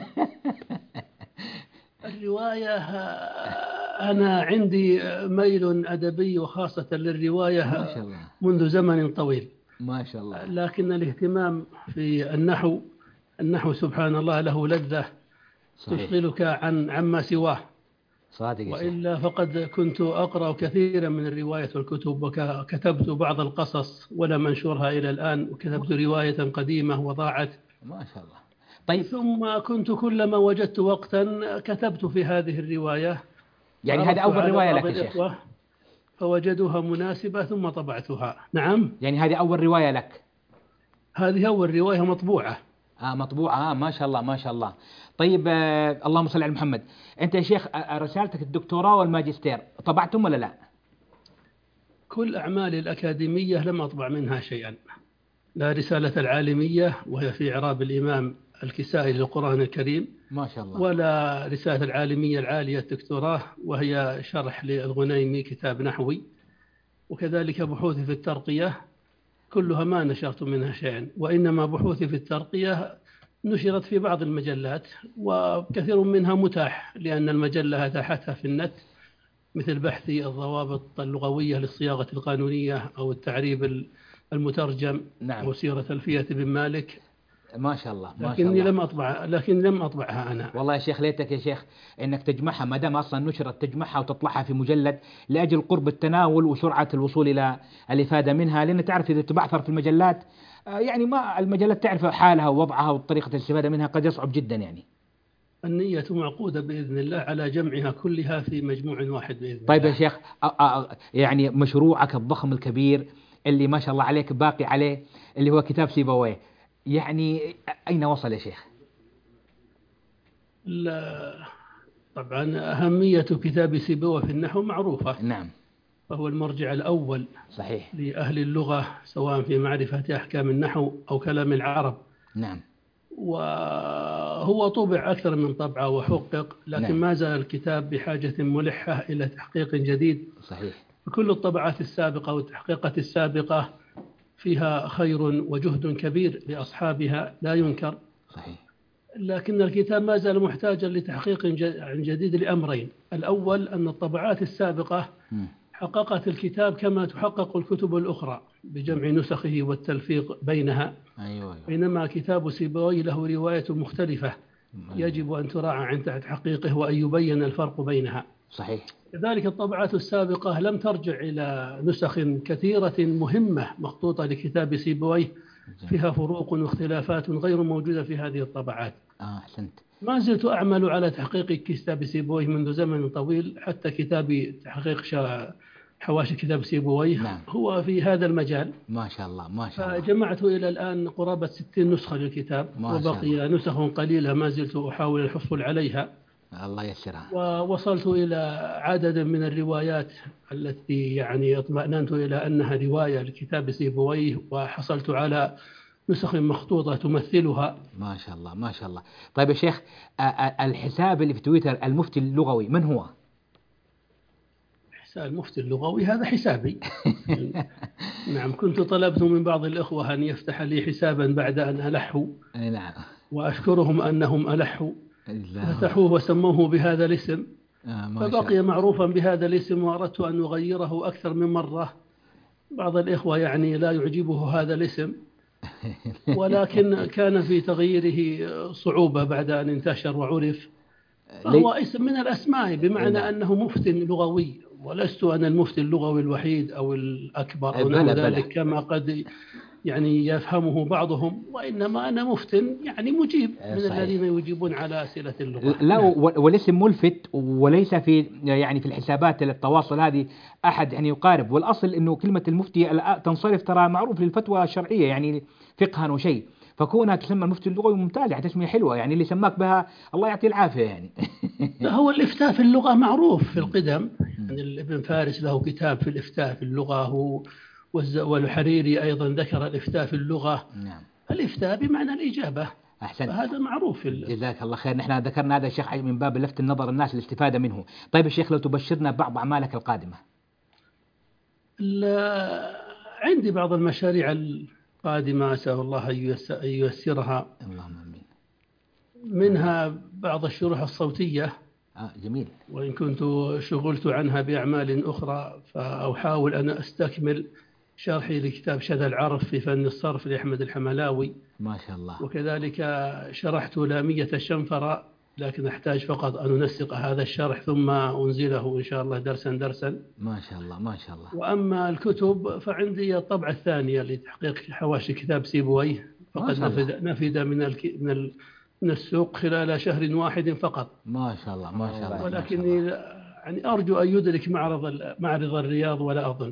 الرواية أنا عندي ميل أدبي وخاصة للرواية ما شاء الله. منذ زمن طويل ما شاء الله. لكن الاهتمام في النحو النحو سبحان الله له لذة تشغلك عن عما سواه. صادق. وإلا فقد كنت أقرأ كثيرا من الرواية والكتب، وكتبت بعض القصص ولا منشورها إلى الآن، وكتبت رواية قديمة وضاعت. ما شاء الله. طيب ثم كنت كلما وجدت وقتا كتبت في هذه الرواية، يعني هذه أول رواية لك يا شيخ؟ فوجدوها مناسبة ثم طبعتها. نعم يعني هذه أول رواية لك؟ هذه أول رواية مطبوعة. آه مطبوعة. آه ما شاء الله ما شاء الله. طيب آه اللهم صل على محمد. أنت يا شيخ آه رسالتك الدكتوراه والماجستير طبعتم ولا لا؟ كل أعمالي الأكاديمية لم أطبع منها شيئا، لا رسالة العالمية وهي في إعراب الإمام الكسائي للقرآن الكريم، ما شاء الله. ولا رسالة العالمية العالية الدكتوراه وهي شرح للغنيمي كتاب نحوي، وكذلك بحوثي في الترقية كلها ما نشرت منها شيئا، وإنما بحوثي في الترقية نشرت في بعض المجلات وكثير منها متاح لأن المجلة أتاحتها في النت، مثل بحثي الضوابط اللغوية للصياغة القانونية أو التعريب المترجم. نعم. أو سيرة ألفية بن مالك. ما شاء الله ما شاء لكني الله. لم أطبع لكن لم أطبعها أنا. والله يا شيخ ليتك يا شيخ انك تجمعها، ما دام اصلا نشرت تجمعها وتطلعها في مجلد لاجل قرب التناول وسرعه الوصول الى الافاده منها، لان تعرف اذا تبعثر في المجلات آه يعني ما المجلات تعرف حالها ووضعها وطريقه الاستفاده منها قد يصعب جدا يعني. النية معقودة بإذن الله على جمعها كلها في مجموع واحد بإذن طيب الله. يا شيخ آه آه يعني مشروعك الضخم الكبير اللي ما شاء الله عليك باقي عليه اللي هو كتاب سيبويه، يعني اين وصل يا شيخ؟ لا طبعا أهمية كتاب سيبويه في النحو معروفة. نعم. فهو المرجع الأول صحيح. لأهل اللغة سواء في معرفة أحكام النحو أو كلام العرب. نعم. وهو طبع أكثر من طبعة وحقق، لكن نعم. ما زال الكتاب بحاجة ملحة إلى تحقيق جديد. صحيح. كل الطبعات السابقة والتحقيقات السابقة فيها خير وجهد كبير لأصحابها لا ينكر. صحيح. لكن الكتاب ما زال محتاجا لتحقيق جديد لأمرين. الأول أن الطبعات السابقة م. حققت الكتاب كما تحقق الكتب الأخرى بجمع نسخه والتلفيق بينها. أيوة. بينما كتاب سيبويه له رواية مختلفة يجب أن تراعى عند تحقيقه وأن يبين الفرق بينها. صحيح. كذلك الطبعات السابقة لم ترجع إلى نسخ كثيرة مهمة مخطوطة لكتاب سيبويه فيها فروق واختلافات غير موجودة في هذه الطبعات. آه أحسنت. ما زلت أعمل على تحقيق كتاب سيبويه منذ زمن طويل، حتى كتابي تحقيق حواشي كتاب سيبويه نعم. هو في هذا المجال. ما شاء الله ما شاء الله. فجمعت إلى الآن قرابة ستين نسخة للكتاب، وبقي نسخ قليلة ما زلت أحاول الحصول عليها. الله يسرها. ووصلت إلى عدد من الروايات التي يعني اطمأننت إلى أنها رواية لكتاب سيبويه، وحصلت على نسخ مخطوطة تمثلها. ما شاء الله ما شاء الله. طيب يا شيخ الحساب اللي في تويتر المفتي اللغوي من هو؟ حساب المفتي اللغوي هذا حسابي. نعم، كنت طلبت من بعض الإخوة أن يفتح لي حسابا بعد أن ألحوا. نعم. وأشكرهم أنهم ألحوا فتحوه وسموه بهذا الاسم. آه فبقي معروفا بهذا الاسم، وأردت أن أغيره أكثر من مرة. بعض الإخوة يعني لا يعجبه هذا الاسم، ولكن كان في تغييره صعوبة بعد أن انتشر وعرف. فهو اسم من الأسماء بمعنى أنه مفتي لغوي، ولست أنا المفتي اللغوي الوحيد أو الأكبر أو نحو ذلك كما قد يعني يفهمه بعضهم، وإنما أنا مفتن يعني مجيب من صحيح. الذين يجيبون على أسئلة اللغة. لا والاسم ملفت، وليس في يعني في الحسابات التواصل هذه أحد يعني يقارب. والأصل إنه كلمة المفتي تنصرف ترى معروف للفتوى الشرعية يعني فقها وشيء، فكونها تسمى المفتي اللغوي ممتازة، تسمية حلوة يعني اللي سماك بها الله يعطيه العافية يعني. لا هو الإفتاء في اللغة معروف في القدم، يعني ابن فارس له كتاب في الإفتاء في اللغة، هو والحريري أيضا ذكر الإفتاء في اللغة. نعم. الإفتاء بمعنى الإجابة. أحسنت. هذا معروف. جزاك الله خير. نحن ذكرنا هذا الشيخ من باب لفت النظر الناس الاستفادة منه. طيب الشيخ لو تبشرنا بعض أعمالك القادمة. عندي بعض المشاريع القادمة أسأل الله أن ييسرها. اللهم آمين. منها بعض الشروح الصوتية. آه جميل. وإن كنت شغلت عنها بأعمال أخرى فأحاول أن أستكمل شرحي لكتاب شذا العرف في فن الصرف لأحمد الحملاوي. ما شاء الله. وكذلك شرحت لامية الشنفرة، لكن أحتاج فقط أن ننسق هذا الشرح ثم أنزله إن شاء الله درسا درسا. ما شاء الله ما شاء الله. وأما الكتب فعندي الطبعة الثانية لتحقيق حواشي كتاب سيبويه، فقد نفذ, نفذ من, الك... من, ال... من السوق خلال شهر واحد فقط. ما شاء الله ما شاء الله. ولكني يعني أرجو أن يدرك معرض معرض الرياض ولا أظن.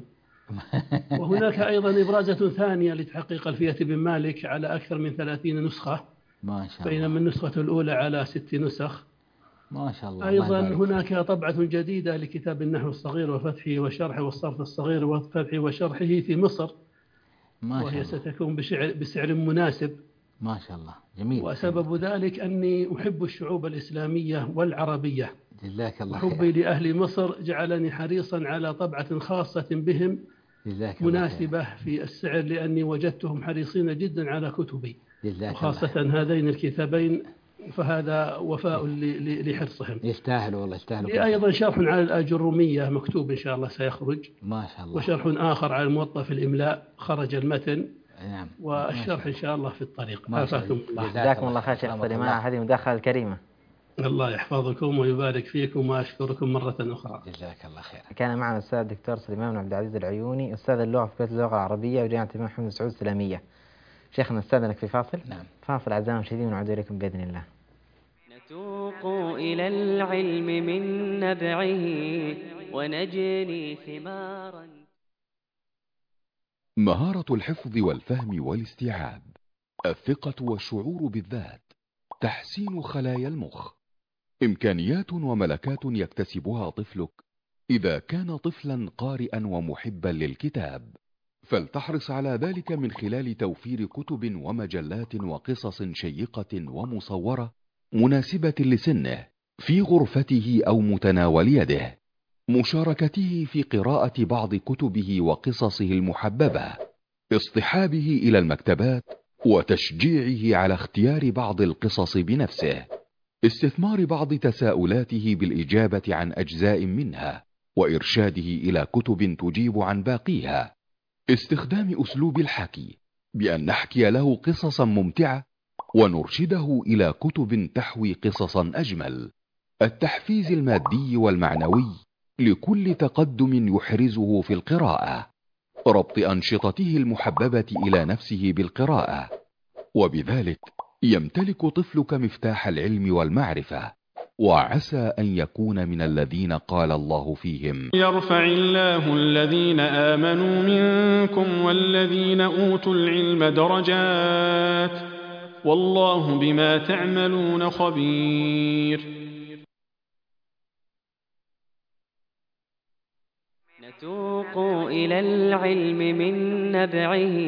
وهناك أيضا إبرازة ثانية لتحقيق ألفية بن مالك على أكثر من ثلاثين نسخة ما شاء الله. بينما النسخة الأولى على ست نسخ. ما شاء الله. أيضا هناك طبعة جديدة لكتاب النحو الصغير وفتحه وشرحه والصرف الصغير وفتحه وشرحه في مصر، ما وهي شاء الله. ستكون بسعر, بسعر مناسب. ما شاء الله جميل. وسبب ذلك أني أحب الشعوب الإسلامية والعربية. جزاك الله خير. حبي لأهل مصر جعلني حريصا على طبعة خاصة بهم مناسبة في السعر، لأني وجدتهم حريصين جدا على كتبي وخاصة هذين الكتابين، فهذا وفاء لحرصهم. يستاهلوا والله يستاهلوا. لي أيضا شرح على الآجرومية مكتوب إن شاء الله سيخرج. ما شاء الله. وشرح آخر على الموطأ في الإملاء خرج المتن. نعم. والشرح إن شاء الله في الطريق. عافاكم الله. جزاكم الله خير شيخ سليمان على هذه المداخلة الكريمة. الله يحفظكم ويبارك فيكم وأشكركم مرة أخرى. جزاك الله خير. كان معنا الأستاذ الدكتور سليمان بن عبد العزيز العيوني، أستاذ اللغة في كلية اللغة العربية وجامعة الإمام محمد بن سعود الإسلامية. شيخنا نستأذنك في فاصل. نعم. فاصل أعزائنا المشاهدين ونعود إليكم بإذن الله. نتوق إلى العلم من نبعه ونجني ثمارا. مهارة الحفظ والفهم والاستيعاب، الثقة والشعور بالذات، تحسين خلايا المخ، إمكانيات وملكات يكتسبها طفلك إذا كان طفلا قارئا ومحبا للكتاب، فلتحرص على ذلك من خلال توفير كتب ومجلات وقصص شيقة ومصورة مناسبة لسنه في غرفته أو متناول يده، مشاركته في قراءة بعض كتبه وقصصه المحببة، اصطحابه إلى المكتبات وتشجيعه على اختيار بعض القصص بنفسه، استثمار بعض تساؤلاته بالإجابة عن أجزاء منها وإرشاده إلى كتب تجيب عن باقيها، استخدام أسلوب الحكي بأن نحكي له قصصا ممتعة ونرشده إلى كتب تحوي قصصا أجمل، التحفيز المادي والمعنوي لكل تقدم يحرزه في القراءة، ربط أنشطته المحببة إلى نفسه بالقراءة، وبذلك يمتلك طفلك مفتاح العلم والمعرفة، وعسى أن يكون من الذين قال الله فيهم: يرفع الله الذين آمنوا منكم والذين أوتوا العلم درجات والله بما تعملون خبير. نتوق إلى العلم من نبعه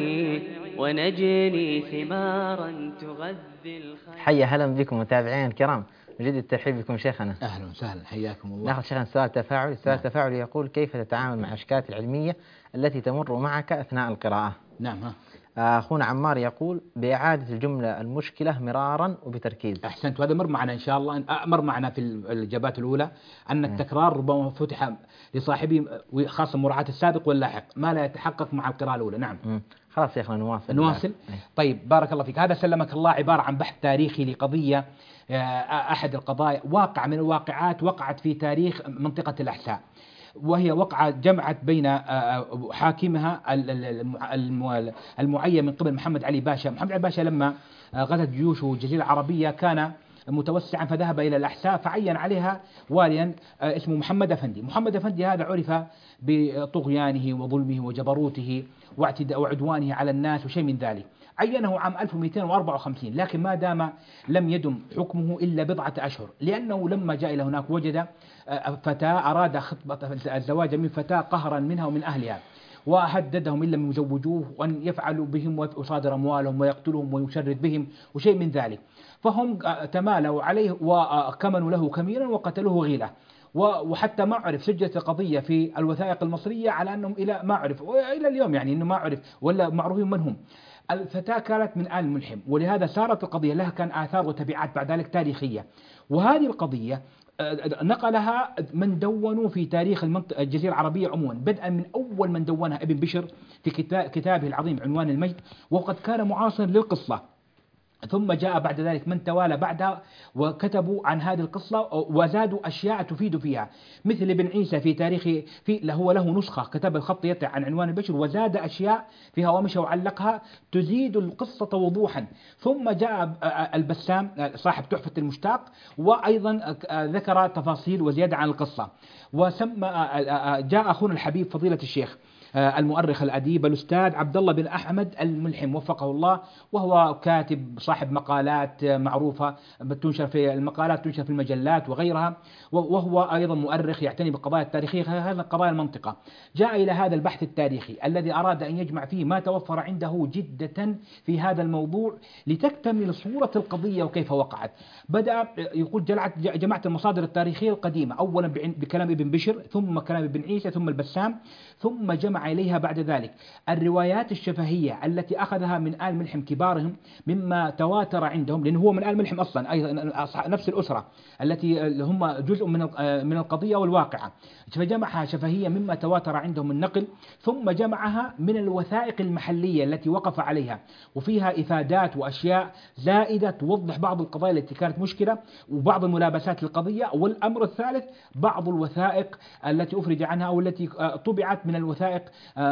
ونجني ثمارا تغذي الخير. حيا هلا بكم متابعين الكرام، نجد الترحيب بكم شيخنا. أهلا وسهلا حياكم الله. ناخذ شيخنا سؤال تفاعلي. السؤال التفاعلي يقول: كيف تتعامل مع الأشكالات العلمية التي تمر معك أثناء القراءة؟ نعم. ها أخونا عمار يقول: بإعادة الجملة المشكلة مرارا وبتركيز. أحسنت، وهذا مر معنا إن شاء الله، مر معنا في الإجابات الأولى أن التكرار ربما فتح لصاحبه خاصة مراعاة السابق واللاحق ما لا يتحقق مع القراءة الأولى. نعم. م. خلاص شيخنا نواصل. نواصل. طيب بارك الله فيك. هذا سلمك الله عبارة عن بحث تاريخي لقضية، أحد القضايا واقع من الواقعات وقعت في تاريخ منطقة الأحساء، وهي وقعة جمعت بين حاكمها المعين من قبل محمد علي باشا. محمد علي باشا لما غزت جيوشه الجزيرة العربية كان متوسعا فذهب إلى الأحساء فعين عليها واليا اسمه محمد أفندي. محمد أفندي هذا عرف بطغيانه وظلمه وجبروته وعدوانه على الناس وشيء من ذلك. عينه عام ألف ومئتين وأربعة وخمسين، لكن ما دام لم يدم حكمه إلا بضعة أشهر، لأنه لما جاء إلى هناك وجد فتاة أراد خطبة الزواج من فتاة قهرا منها ومن أهلها، وهددهم إن لم يزوجوه وأن يفعلوا بهم ويصادر أموالهم ويقتلهم ويشرد بهم وشيء من ذلك، فهم تمالوا عليه وكمنوا له كميرا وقتلوه غيلة. وحتى ما عرف سجلت القضية في الوثائق المصرية على أنهم إلى ما عرف وإلى اليوم يعني إنه ما عرف ولا معروفين من هم. الفتاة كانت من آل ملحم، ولهذا صارت القضية لها كان آثار وتبعات بعد ذلك تاريخية. وهذه القضية نقلها من دونوا في تاريخ الجزيرة العربية عموما، بدءا من أول من دونها ابن بشر في كتابه العظيم عنوان المجد، وقد كان معاصر للقصة. ثم جاء بعد ذلك من توالى بعدها وكتبوا عن هذه القصة وزادوا أشياء تفيد فيها، مثل ابن عيسى في تاريخ في له له نسخة كتب الخط يطع عن عنوان البشر وزاد أشياء في هوامشها وعلقها تزيد القصة وضوحا. ثم جاء البسام صاحب تحفة المشتاق وأيضا ذكر تفاصيل وزيادة عن القصة. وسمى جاء أخونا الحبيب فضيلة الشيخ المؤرخ الأديب الأستاذ عبد الله بن أحمد الملحم وفقه الله، وهو كاتب صاحب مقالات معروفة تنشر في المقالات تنشر في المجلات وغيرها، وهو أيضا مؤرخ يعتني بالقضايا التاريخية، هذا قضايا المنطقة. جاء إلى هذا البحث التاريخي الذي أراد أن يجمع فيه ما توفر عنده جدة في هذا الموضوع لتكتمل صورة القضية وكيف وقعت. بدأ يقول جمعت المصادر التاريخية القديمة أولا بكلام ابن بشر، ثم كلام ابن عيسى، ثم البسام، ثم جمع إليها بعد ذلك الروايات الشفهية التي أخذها من آل ملحم كبارهم مما تواتر عندهم، لأنه هو من آل ملحم أصلا أيضا نفس الأسرة التي هم جزء من من القضية والواقعة، فجمعها شفهية مما تواتر عندهم النقل، ثم جمعها من الوثائق المحلية التي وقف عليها، وفيها إفادات وأشياء زائدة توضح بعض القضايا التي كانت مشكلة وبعض الملابسات للقضية. والأمر الثالث بعض الوثائق التي أفرج عنها أو التي طبعت من الوثائق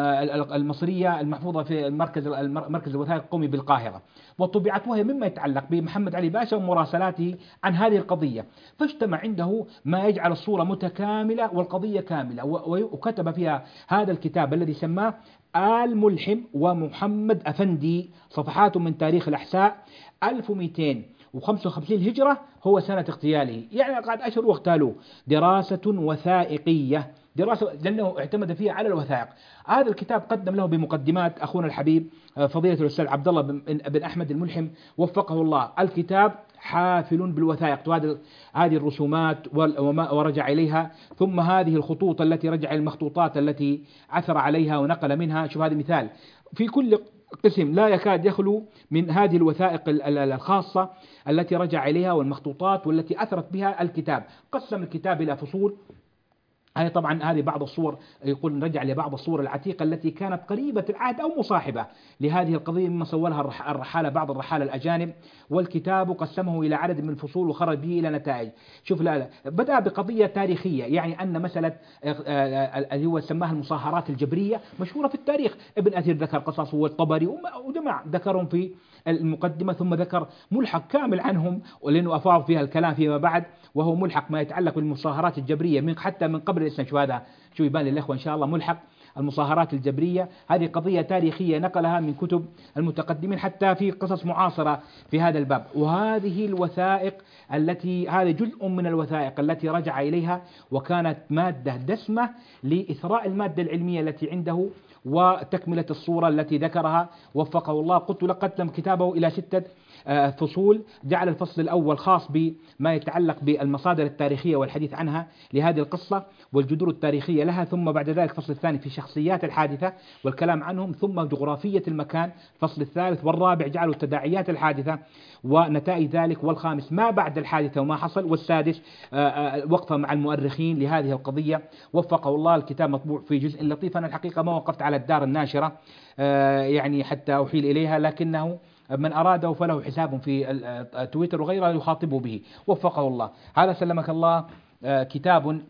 المصرية المحفوظة في المركز مركز الوثائق القومي بالقاهرة، وطبعت وهي مما يتعلق بمحمد علي باشا ومراسلاته عن هذه القضية، فاجتمع عنده ما يجعل الصورة متكاملة والقضية كاملة، وكتب فيها هذا الكتاب الذي سماه آل ملحم ومحمد أفندي، صفحات من تاريخ الأحساء ألف ومئتين وخمسة وخمسين الهجرة هو سنة اغتياله، يعني قعد أشهر واغتالوه. دراسة وثائقية، دراسة لأنه اعتمد فيها على الوثائق. هذا الكتاب قدم له بمقدمات أخونا الحبيب فضيلة الأستاذ عبد الله بن أحمد الملحم وفقه الله. الكتاب حافل بالوثائق، هذه الرسومات وما ورجع إليها، ثم هذه الخطوط التي رجع المخطوطات التي عثر عليها ونقل منها. شوف هذا مثال، في كل قسم لا يكاد يخلو من هذه الوثائق الخاصة التي رجع إليها والمخطوطات والتي أثرت بها الكتاب. قسم الكتاب إلى فصول. هذه طبعا هذه بعض الصور، يقول نرجع لبعض الصور العتيقة التي كانت قريبة العهد أو مصاحبة لهذه القضية مما صورها الرحالة بعض الرحالة الأجانب، والكتاب قسمه إلى عدد من الفصول وخرج به إلى نتائج. شوف، لا لا بدأ بقضية تاريخية، يعني أن مسألة اللي هو سماها المصاهرات الجبرية مشهورة في التاريخ. ابن أثير ذكر قصص والطبري وجمع ذكرهم في المقدمة، ثم ذكر ملحق كامل عنهم ولأنه أفاض فيها الكلام فيما بعد، وهو ملحق ما يتعلق بالمصاهرات الجبرية من حتى من قبل الإسلام. شو هذا، شو يبان للإخوة إن شاء الله، ملحق المصاهرات الجبرية. هذه قضية تاريخية نقلها من كتب المتقدمين حتى في قصص معاصرة في هذا الباب. وهذه الوثائق التي هذا جزء من الوثائق التي رجع إليها، وكانت مادة دسمة لإثراء المادة العلمية التي عنده وتكملة الصورة التي ذكرها وفقه الله. قلت لقد قدم كتابه إلى ستة فصول، جعل الفصل الأول خاص بما يتعلق بالمصادر التاريخية والحديث عنها لهذه القصة والجذور التاريخية لها، ثم بعد ذلك الفصل الثاني في شخصيات الحادثة والكلام عنهم، ثم جغرافية المكان الفصل الثالث، والرابع جعلوا التداعيات الحادثة ونتائج ذلك، والخامس ما بعد الحادثة وما حصل، والسادس وقفة مع المؤرخين لهذه القضية وفقه الله. الكتاب مطبوع في جزء لطيف. أنا الحقيقة ما وقفت على الدار الناشرة يعني حتى أحيل إليها، لكنه من أراده فله حساب في تويتر وغيره يخاطبه به وفقه الله. هذا سلمك الله كتاب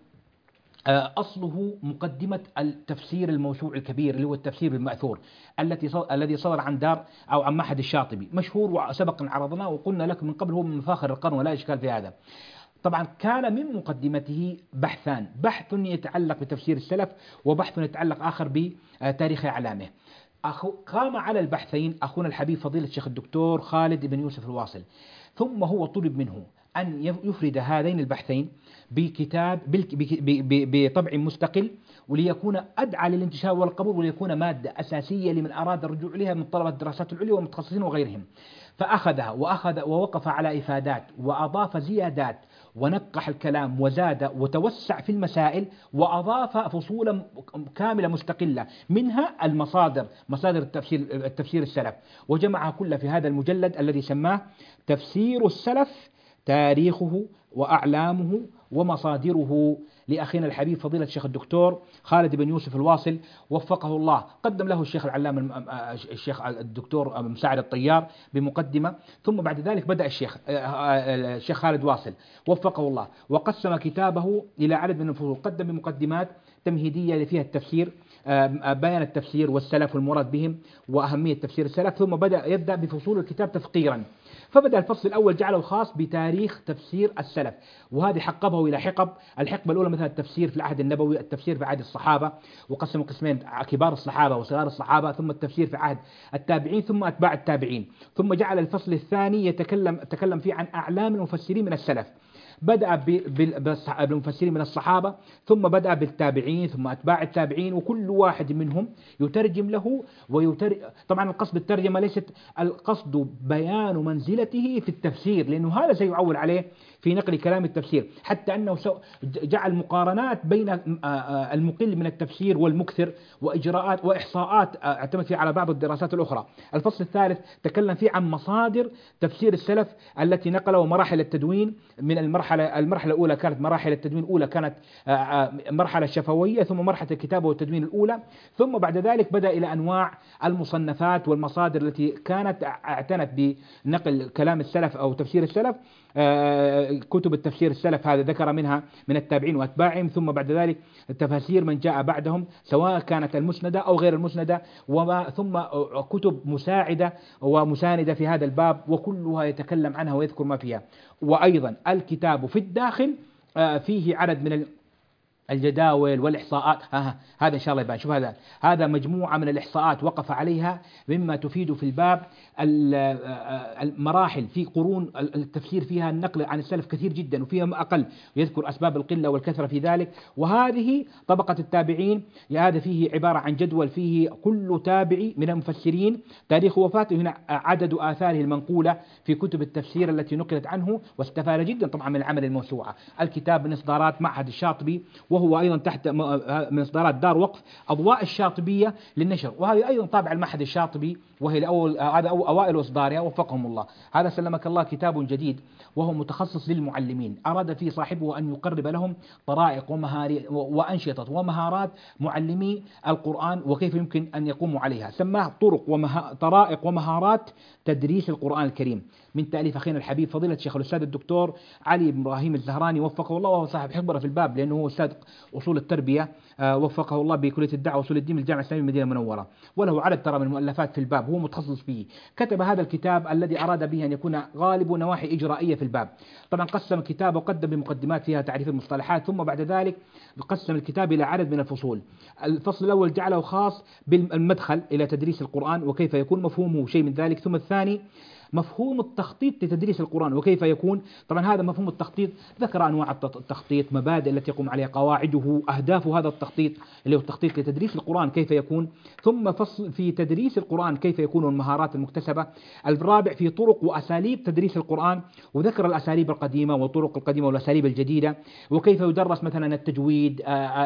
أصله مقدمة التفسير الموسوع الكبير اللي هو التفسير المأثور التي الذي صدر عن دار أو عن معهد الشاطبي، مشهور وسبق عرضناه وقلنا لك من قبل هو من مفاخر القرن ولا إشكال في هذا. طبعا كان من مقدمته بحثان، بحث يتعلق بتفسير السلف وبحث يتعلق آخر بتاريخ أعلامه. قام على البحثين أخونا الحبيب فضيلة الشيخ الدكتور خالد بن يوسف الواصل، ثم هو طلب منه أن يفرد هذين البحثين بكتاب بطبع مستقل وليكون أدعى للانتشار والقبول وليكون مادة أساسية لمن أراد الرجوع إليها من طلبة الدراسات العليا والمتخصصين وغيرهم. فأخذها وأخذ ووقف على إفادات وأضاف زيادات ونقح الكلام وزاد وتوسع في المسائل وأضاف فصولا كاملة مستقلة منها المصادر، مصادر التفسير التفسير السلف، وجمعها كلها في هذا المجلد الذي سماه تفسير السلف تاريخه وأعلامه ومصادره لأخينا الحبيب فضيلة الشيخ الدكتور خالد بن يوسف الواصل وفقه الله. قدم له الشيخ العلامة الشيخ الدكتور مساعد الطيار بمقدمة، ثم بعد ذلك بدأ الشيخ الشيخ خالد واصل وفقه الله وقسم كتابه إلى عدد من الفصول. قدم بمقدمات تمهيدية فيها التفسير بيان التفسير والسلف والمراد بهم وأهمية تفسير السلف، ثم بدأ يبدأ بفصول الكتاب تفقيرا. فبدأ الفصل الأول جعله خاص بتاريخ تفسير السلف، وهذه حقبه إلى حقب. الحقبة الأولى مثلا التفسير في العهد النبوي، التفسير في عهد الصحابة، وقسموا قسمين كبار الصحابة وصغار الصحابة، ثم التفسير في عهد التابعين ثم أتباع التابعين. ثم جعل الفصل الثاني يتكلم تكلم فيه عن أعلام المفسرين من السلف، بدأ بالمفسرين من الصحابة، ثم بدأ بالتابعين، ثم أتباع التابعين، وكل واحد منهم يترجم له ويتر... طبعا القصد الترجمة ليست القصد بيان منزلته في التفسير، لأنه هذا سيعول عليه في نقل كلام التفسير، حتى أنه جعل مقارنات بين المقل من التفسير والمكثر، وإجراءات وإحصاءات اعتمد فيها على بعض الدراسات الأخرى. الفصل الثالث تكلم فيه عن مصادر تفسير السلف التي نقلوا مراحل التدوين. من المرحلة المرحلة الأولى كانت مراحل التدوين الأولى كانت مرحلة شفوية، ثم مرحلة الكتابة والتدوين الأولى، ثم بعد ذلك بدأ إلى أنواع المصنفات والمصادر التي كانت اعتنت بنقل كلام السلف أو تفسير السلف. كتب التفسير السلف هذا ذكر منها من التابعين وأتباعهم، ثم بعد ذلك تفاسير من جاء بعدهم سواء كانت المسندة أو غير المسندة، وما ثم كتب مساعدة ومساندة في هذا الباب، وكلها يتكلم عنها ويذكر ما فيها. وأيضا الكتاب في الداخل فيه عدد من الجداول والإحصاءات. آه هذا إن شاء الله يبان. شوف هذا هذا مجموعة من الإحصاءات وقف عليها مما تفيد في الباب. المراحل في قرون التفسير فيها النقل عن السلف كثير جدا وفيها أقل، يذكر أسباب القلة والكثرة في ذلك. وهذه طبقة التابعين، هذا فيه عبارة عن جدول فيه كل تابعي من المفسرين تاريخ وفاته، هنا عدد آثاره المنقولة في كتب التفسير التي نقلت عنه، واستفاد جدا طبعا من العمل الموسوعة. الكتاب من إصدارات معهد الشاطبي، وهو أيضا تحت من إصدارات دار وقف أضواء الشاطبية للنشر، وهذه أيضا طابع المعهد الشاطبي، وهي الأول هذا أوائل إصدارها وفقهم الله. هذا سلمك الله كتاب جديد وهو متخصص للمعلمين، أراد فيه صاحبه أن يقرب لهم طرائق وأنشطة ومهارات معلمي القرآن وكيف يمكن أن يقوموا عليها. سماه طرق ومها... طرائق ومهارات تدريس القرآن الكريم، من تأليف أخينا الحبيب فضيلة الشيخ الأستاذ الدكتور علي بن إبراهيم الزهراني وفقه الله، وهو صاحب حبرة في الباب لأنه هو أستاذ أصول التربية وفقه الله بكلية الدعوة وأصول الدين بالجامعة الإسلامية المدينة المنورة، وله عدد ترى من المؤلفات في الباب هو متخصص فيه. كتب هذا الكتاب الذي أراد به أن يكون غالب نواحي إجرائية في الباب. طبعا قسم الكتاب وقدم بمقدمات فيها تعريف المصطلحات، ثم بعد ذلك قسم الكتاب إلى عدد من الفصول. الفصل الأول جعله خاص بالمدخل إلى تدريس القرآن وكيف يكون مفهومه شيء من ذلك، ثم الثاني مفهوم التخطيط لتدريس القرآن وكيف يكون. طبعا هذا مفهوم التخطيط ذكر أنواع التخطيط، مبادئ التي يقوم عليها، قواعده، أهداف هذا التخطيط اللي هو التخطيط لتدريس القرآن كيف يكون، ثم فصل في تدريس القرآن كيف يكون المهارات المكتسبة. الرابع في طرق وأساليب تدريس القرآن، وذكر الأساليب القديمة والطرق القديمة والأساليب الجديدة، وكيف يدرس مثلا التجويد،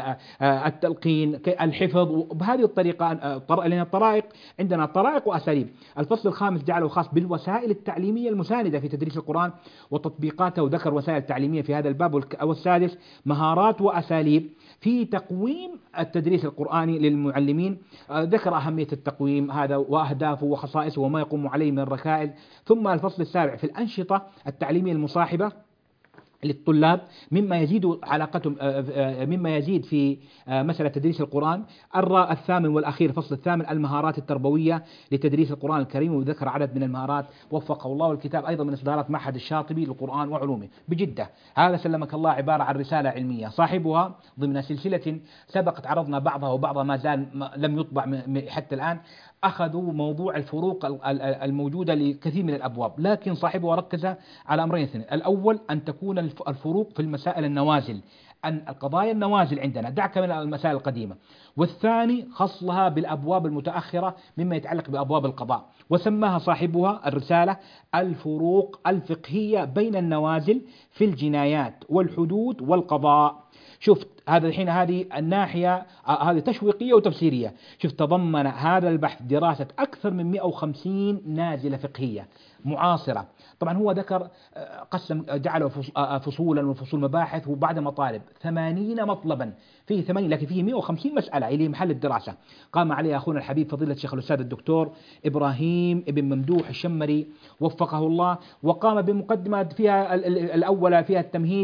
التلقين، الحفظ، وبهذه الطريقة. لأن الطرائق عندنا طرائق وأساليب. الفصل الخامس جعله خاص بالوسائل التعليمية المساندة في تدريس القرآن وتطبيقاته، وذكر وسائل تعليمية في هذا الباب. والسادس مهارات وأساليب في تقويم التدريس القرآني للمعلمين، ذكر أهمية التقويم هذا وأهدافه وخصائصه وما يقوم عليه من الركائز. ثم الفصل السابع في الأنشطة التعليمية المصاحبة للطلاب مما يزيد علاقتهم مما يزيد في مسألة تدريس القرآن. الثامن والأخير الفصل الثامن المهارات التربوية لتدريس القرآن الكريم، وذكر عدد من المهارات وفقه الله. والكتاب أيضا من إصدارات معهد الشاطبي للقرآن وعلومه بجدة. هذا سلمك الله عبارة عن رسالة علمية صاحبها ضمن سلسلة سبقت عرضنا بعضها وبعضها ما زال لم يطبع حتى الآن. أخذوا موضوع الفروق الموجودة لكثير من الأبواب، لكن صاحبه ركز على أمرين اثنين. الأول أن تكون الفروق في المسائل النوازل، أن القضايا النوازل عندنا دعك من المسائل القديمة. والثاني خصلها بالأبواب المتأخرة مما يتعلق بأبواب القضاء، وسماها صاحبها الرسالة الفروق الفقهية بين النوازل في الجنايات والحدود والقضاء. شفت هذا الحين هذه الناحية هذه تشويقية وتفسيرية. شفت تضمن هذا البحث دراسة أكثر من مئة وخمسين نازلة فقهية معاصرة. طبعا هو ذكر قسم جعله فصولا وفصول مباحث وبعد مطالب ثمانين مطلبا، فيه ثمانين لكن فيه مئة وخمسين مسألة إلى محل الدراسة قام عليها أخونا الحبيب فضيلة الشيخ الأستاذ الدكتور إبراهيم ابن ممدوح الشمري وفقه الله، وقام بمقدمة فيها الأولى فيها التمهيد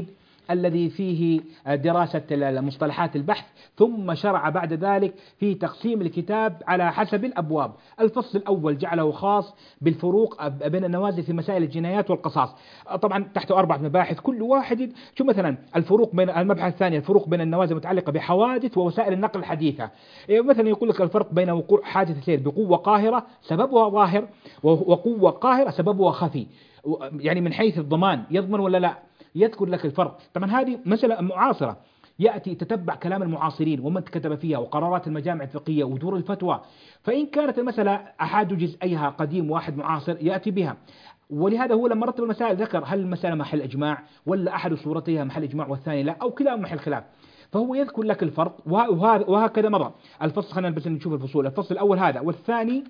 الذي فيه دراسة مصطلحات البحث، ثم شرع بعد ذلك في تقسيم الكتاب على حسب الأبواب. الفصل الأول جعله خاص بالفروق بين النوازل في مسائل الجنايات والقصاص، طبعا تحته أربعة مباحث كل واحد. شو مثلا الفروق بين المبحث الثاني الفروق بين النوازل المتعلقة بحوادث ووسائل النقل الحديثة. مثلا يقول لك الفرق بين وقوع حادث سير بقوة قاهرة سببها ظاهر وقوة قاهرة سببها خفي، يعني من حيث الضمان يضمن ولا لا، يذكر لك الفرق. طبعا هذه مسألة معاصرة، يأتي تتبع كلام المعاصرين ومن كتب فيها وقرارات المجامع الفقهية ودور الفتوى، فإن كانت المسألة أحد جزئيها قديم واحد معاصر يأتي بها. ولهذا هو لما رتب المسائل ذكر هل المسألة محل إجماع ولا أحد صورتها محل إجماع والثاني لا، أو كلاهما محل خلاف، فهو يذكر لك الفرق. وهكذا مضى الفصل. خلينا بس نشوف الفصول. الفصل الأول هذا، والثاني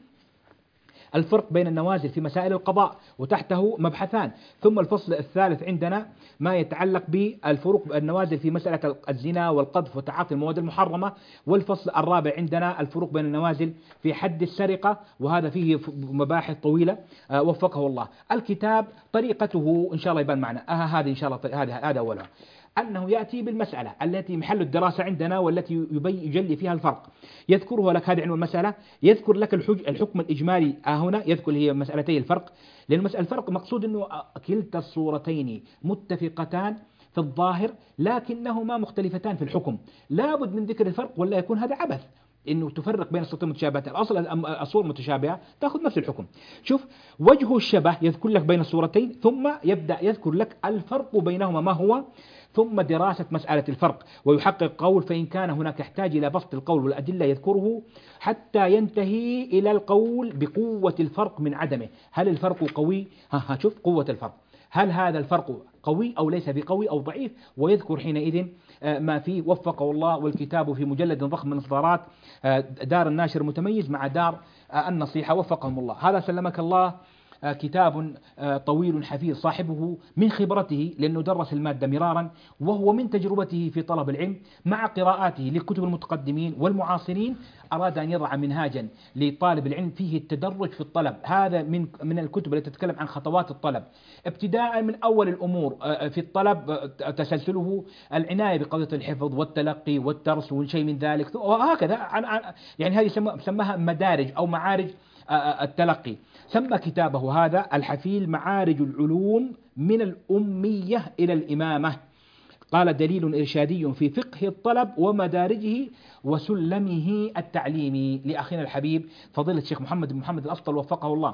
الفرق بين النوازل في مسائل القضاء وتحته مبحثان. ثم الفصل الثالث عندنا ما يتعلق بالفروق النوازل في مسألة الزنا والقذف وتعاطي المواد المحرمة. والفصل الرابع عندنا الفروق بين النوازل في حد السرقة، وهذا فيه مباحث طويلة آه وفقه الله. الكتاب طريقته إن شاء الله يبان معنا، آه هذه إن شاء الله هذا هذا أولها، أنه يأتي بالمسألة التي محل الدراسة عندنا والتي يجلي فيها الفرق، يذكره لك هذه عنوان المسألة، يذكر لك الحكم الإجمالي هنا، يذكر هي مسألتي الفرق، لأن مسألة الفرق مقصود أنه كلتا الصورتين متفقتان في الظاهر لكنهما مختلفتان في الحكم، لابد من ذكر الفرق ولا يكون هذا عبث انه تفرق بين الصورتين المتشابهات. الاصل الصور متشابهه تاخذ نفس الحكم. شوف وجه الشبه يذكر لك بين الصورتين، ثم يبدا يذكر لك الفرق بينهما ما هو، ثم دراسة مسألة الفرق ويحقق قول، فإن كان هناك يحتاج إلى بسط القول والأدلة يذكره حتى ينتهي إلى القول بقوة الفرق من عدمه. هل الفرق قوي؟ ها ها شوف قوة الفرق، هل هذا الفرق قوي أو ليس بقوي أو ضعيف، ويذكر حينئذ ما فيه. وفقه الله. والكتاب في مجلد ضخم من إصدارات دار الناشر المتميز مع دار النصيحة وفقهم الله. هذا سلمك الله كتاب طويل حفيظ، صاحبه من خبرته لأنه درس المادة مرارا، وهو من تجربته في طلب العلم مع قراءاته لكتب المتقدمين والمعاصرين أراد أن يضع منهاجا لطالب العلم فيه التدرج في الطلب. هذا من من الكتب التي تتكلم عن خطوات الطلب ابتداء من أول الأمور في الطلب، تسلسله العناية بقضية الحفظ والتلقي والترس وشيء من ذلك، وهكذا يعني هذه سماها مدارج أو معارج التلقي. سمى كتابه هذا الحفيل معارج العلوم من الأمية إلى الإمامة، قال دليل إرشادي في فقه الطلب ومدارجه وسلمه التعليمي، لأخينا الحبيب فضيلة الشيخ محمد بن محمد الأسطل وفقه الله.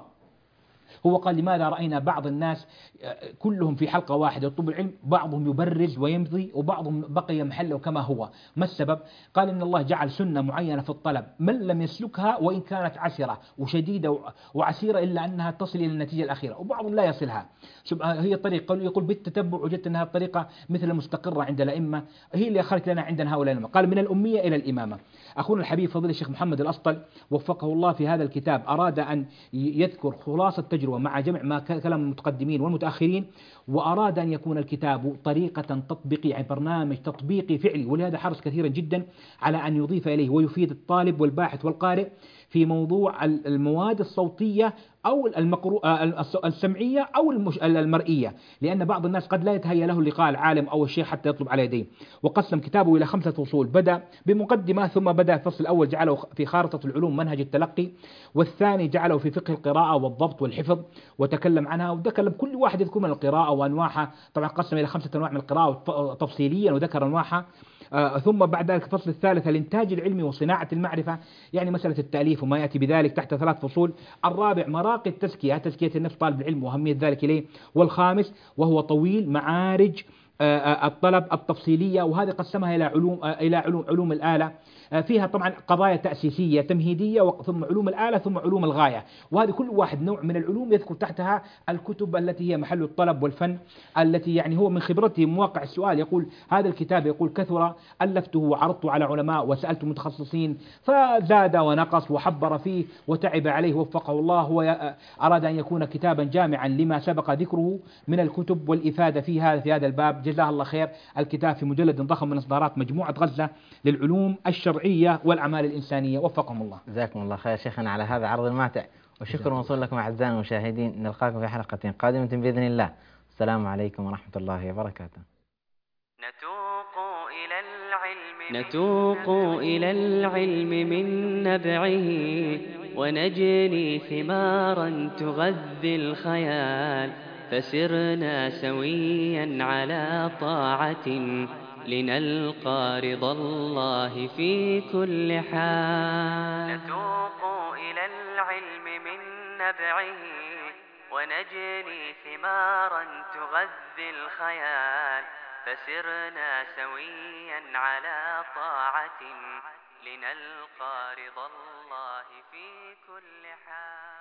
هو قال لماذا رأينا بعض الناس كلهم في حلقة واحدة يطلب العلم، بعضهم يبرز ويمضي وبعضهم بقي محله كما هو، ما السبب؟ قال إن الله جعل سنة معينة في الطلب من لم يسلكها وإن كانت عسرة وشديدة وعسيرة إلا أنها تصل إلى النتيجة الأخيرة، وبعضهم لا يصلها. هي طريقة يقول بالتتبع وجدت أنها الطريقة مثل مستقرة عند الأئمة، هي اللي أخرت لنا عندنا هؤلاء الأئمة. قال من الأمية إلى الإمامة. أخونا الحبيب فضيلة الشيخ محمد الأسطل وفقه الله في هذا الكتاب أراد أن يذكر خلاصة تجربة مع جمع ما كلام المتقدمين والمتأخرين، وأراد أن يكون الكتاب طريقة تطبيقية، يعني برنامج تطبيقي فعلي، ولهذا حرص كثيرا جدا على أن يضيف إليه ويفيد الطالب والباحث والقارئ في موضوع المواد الصوتية أو المقروءة السمعية أو المرئية، لأن بعض الناس قد لا يتهيأ له لقاء العالم أو الشيخ حتى يطلب على يديه. وقسم كتابه إلى خمسة فصول، بدأ بمقدمة، ثم بدأ الفصل الأول جعله في خارطة العلوم منهج التلقي، والثاني جعله في فقه القراءة والضبط والحفظ وتكلم عنها، وتكلم كل واحد يذكر من القراءة وأنواعها، طبعا قسم إلى خمسة أنواع من القراءة تفصيليا وذكر أنواعها. آه ثم بعد ذلك الفصل الثالث الإنتاج العلمي وصناعة المعرفة، يعني مسألة التأليف وما يأتي بذلك تحت ثلاث فصول. الرابع مراقي التزكية، تزكية النفس طالب العلم وأهمية ذلك إليه. والخامس وهو طويل معارج آه الطلب التفصيلية، وهذه قسمها إلى علوم آه إلى علوم علوم الآلة، آه فيها طبعا قضايا تأسيسية تمهيدية ثم علوم الآلة ثم علوم الغاية، وهذه كل واحد نوع من العلوم يذكر تحتها الكتب التي هي محل الطلب والفن، التي يعني هو من خبرته مواقع السؤال يقول هذا الكتاب يقول كثر ألفته وعرضته على علماء وسألت متخصصين فزاد ونقص وحبر فيه وتعب عليه وفقه الله. هو أراد أن يكون كتابا جامعا لما سبق ذكره من الكتب والإفادة في هذا في هذا الباب، جزاه الله خير. الكتاب في مجلد ضخم من إصدارات مجموعة غزة للعلوم الشرعية والأعمال الإنسانية وفقهم الله. جزاكم الله خير شيخنا على هذا العرض الماتع، وشكر موصول لكم أعزائنا المشاهدين. نلقاكم في حلقة قادمة بإذن الله. السلام عليكم ورحمة الله وبركاته. نتوق إلى العلم نتوق إلى العلم من نبعه ونجني ثمارا تغذي الخيال فسرنا سويا على طاعة لنلقى رضا الله في كل حال نتوق إلى العلم من نبعه ونجني ثمارا تغذي الخيال فسرنا سويا على طاعة لنلقى رضا الله في كل حال.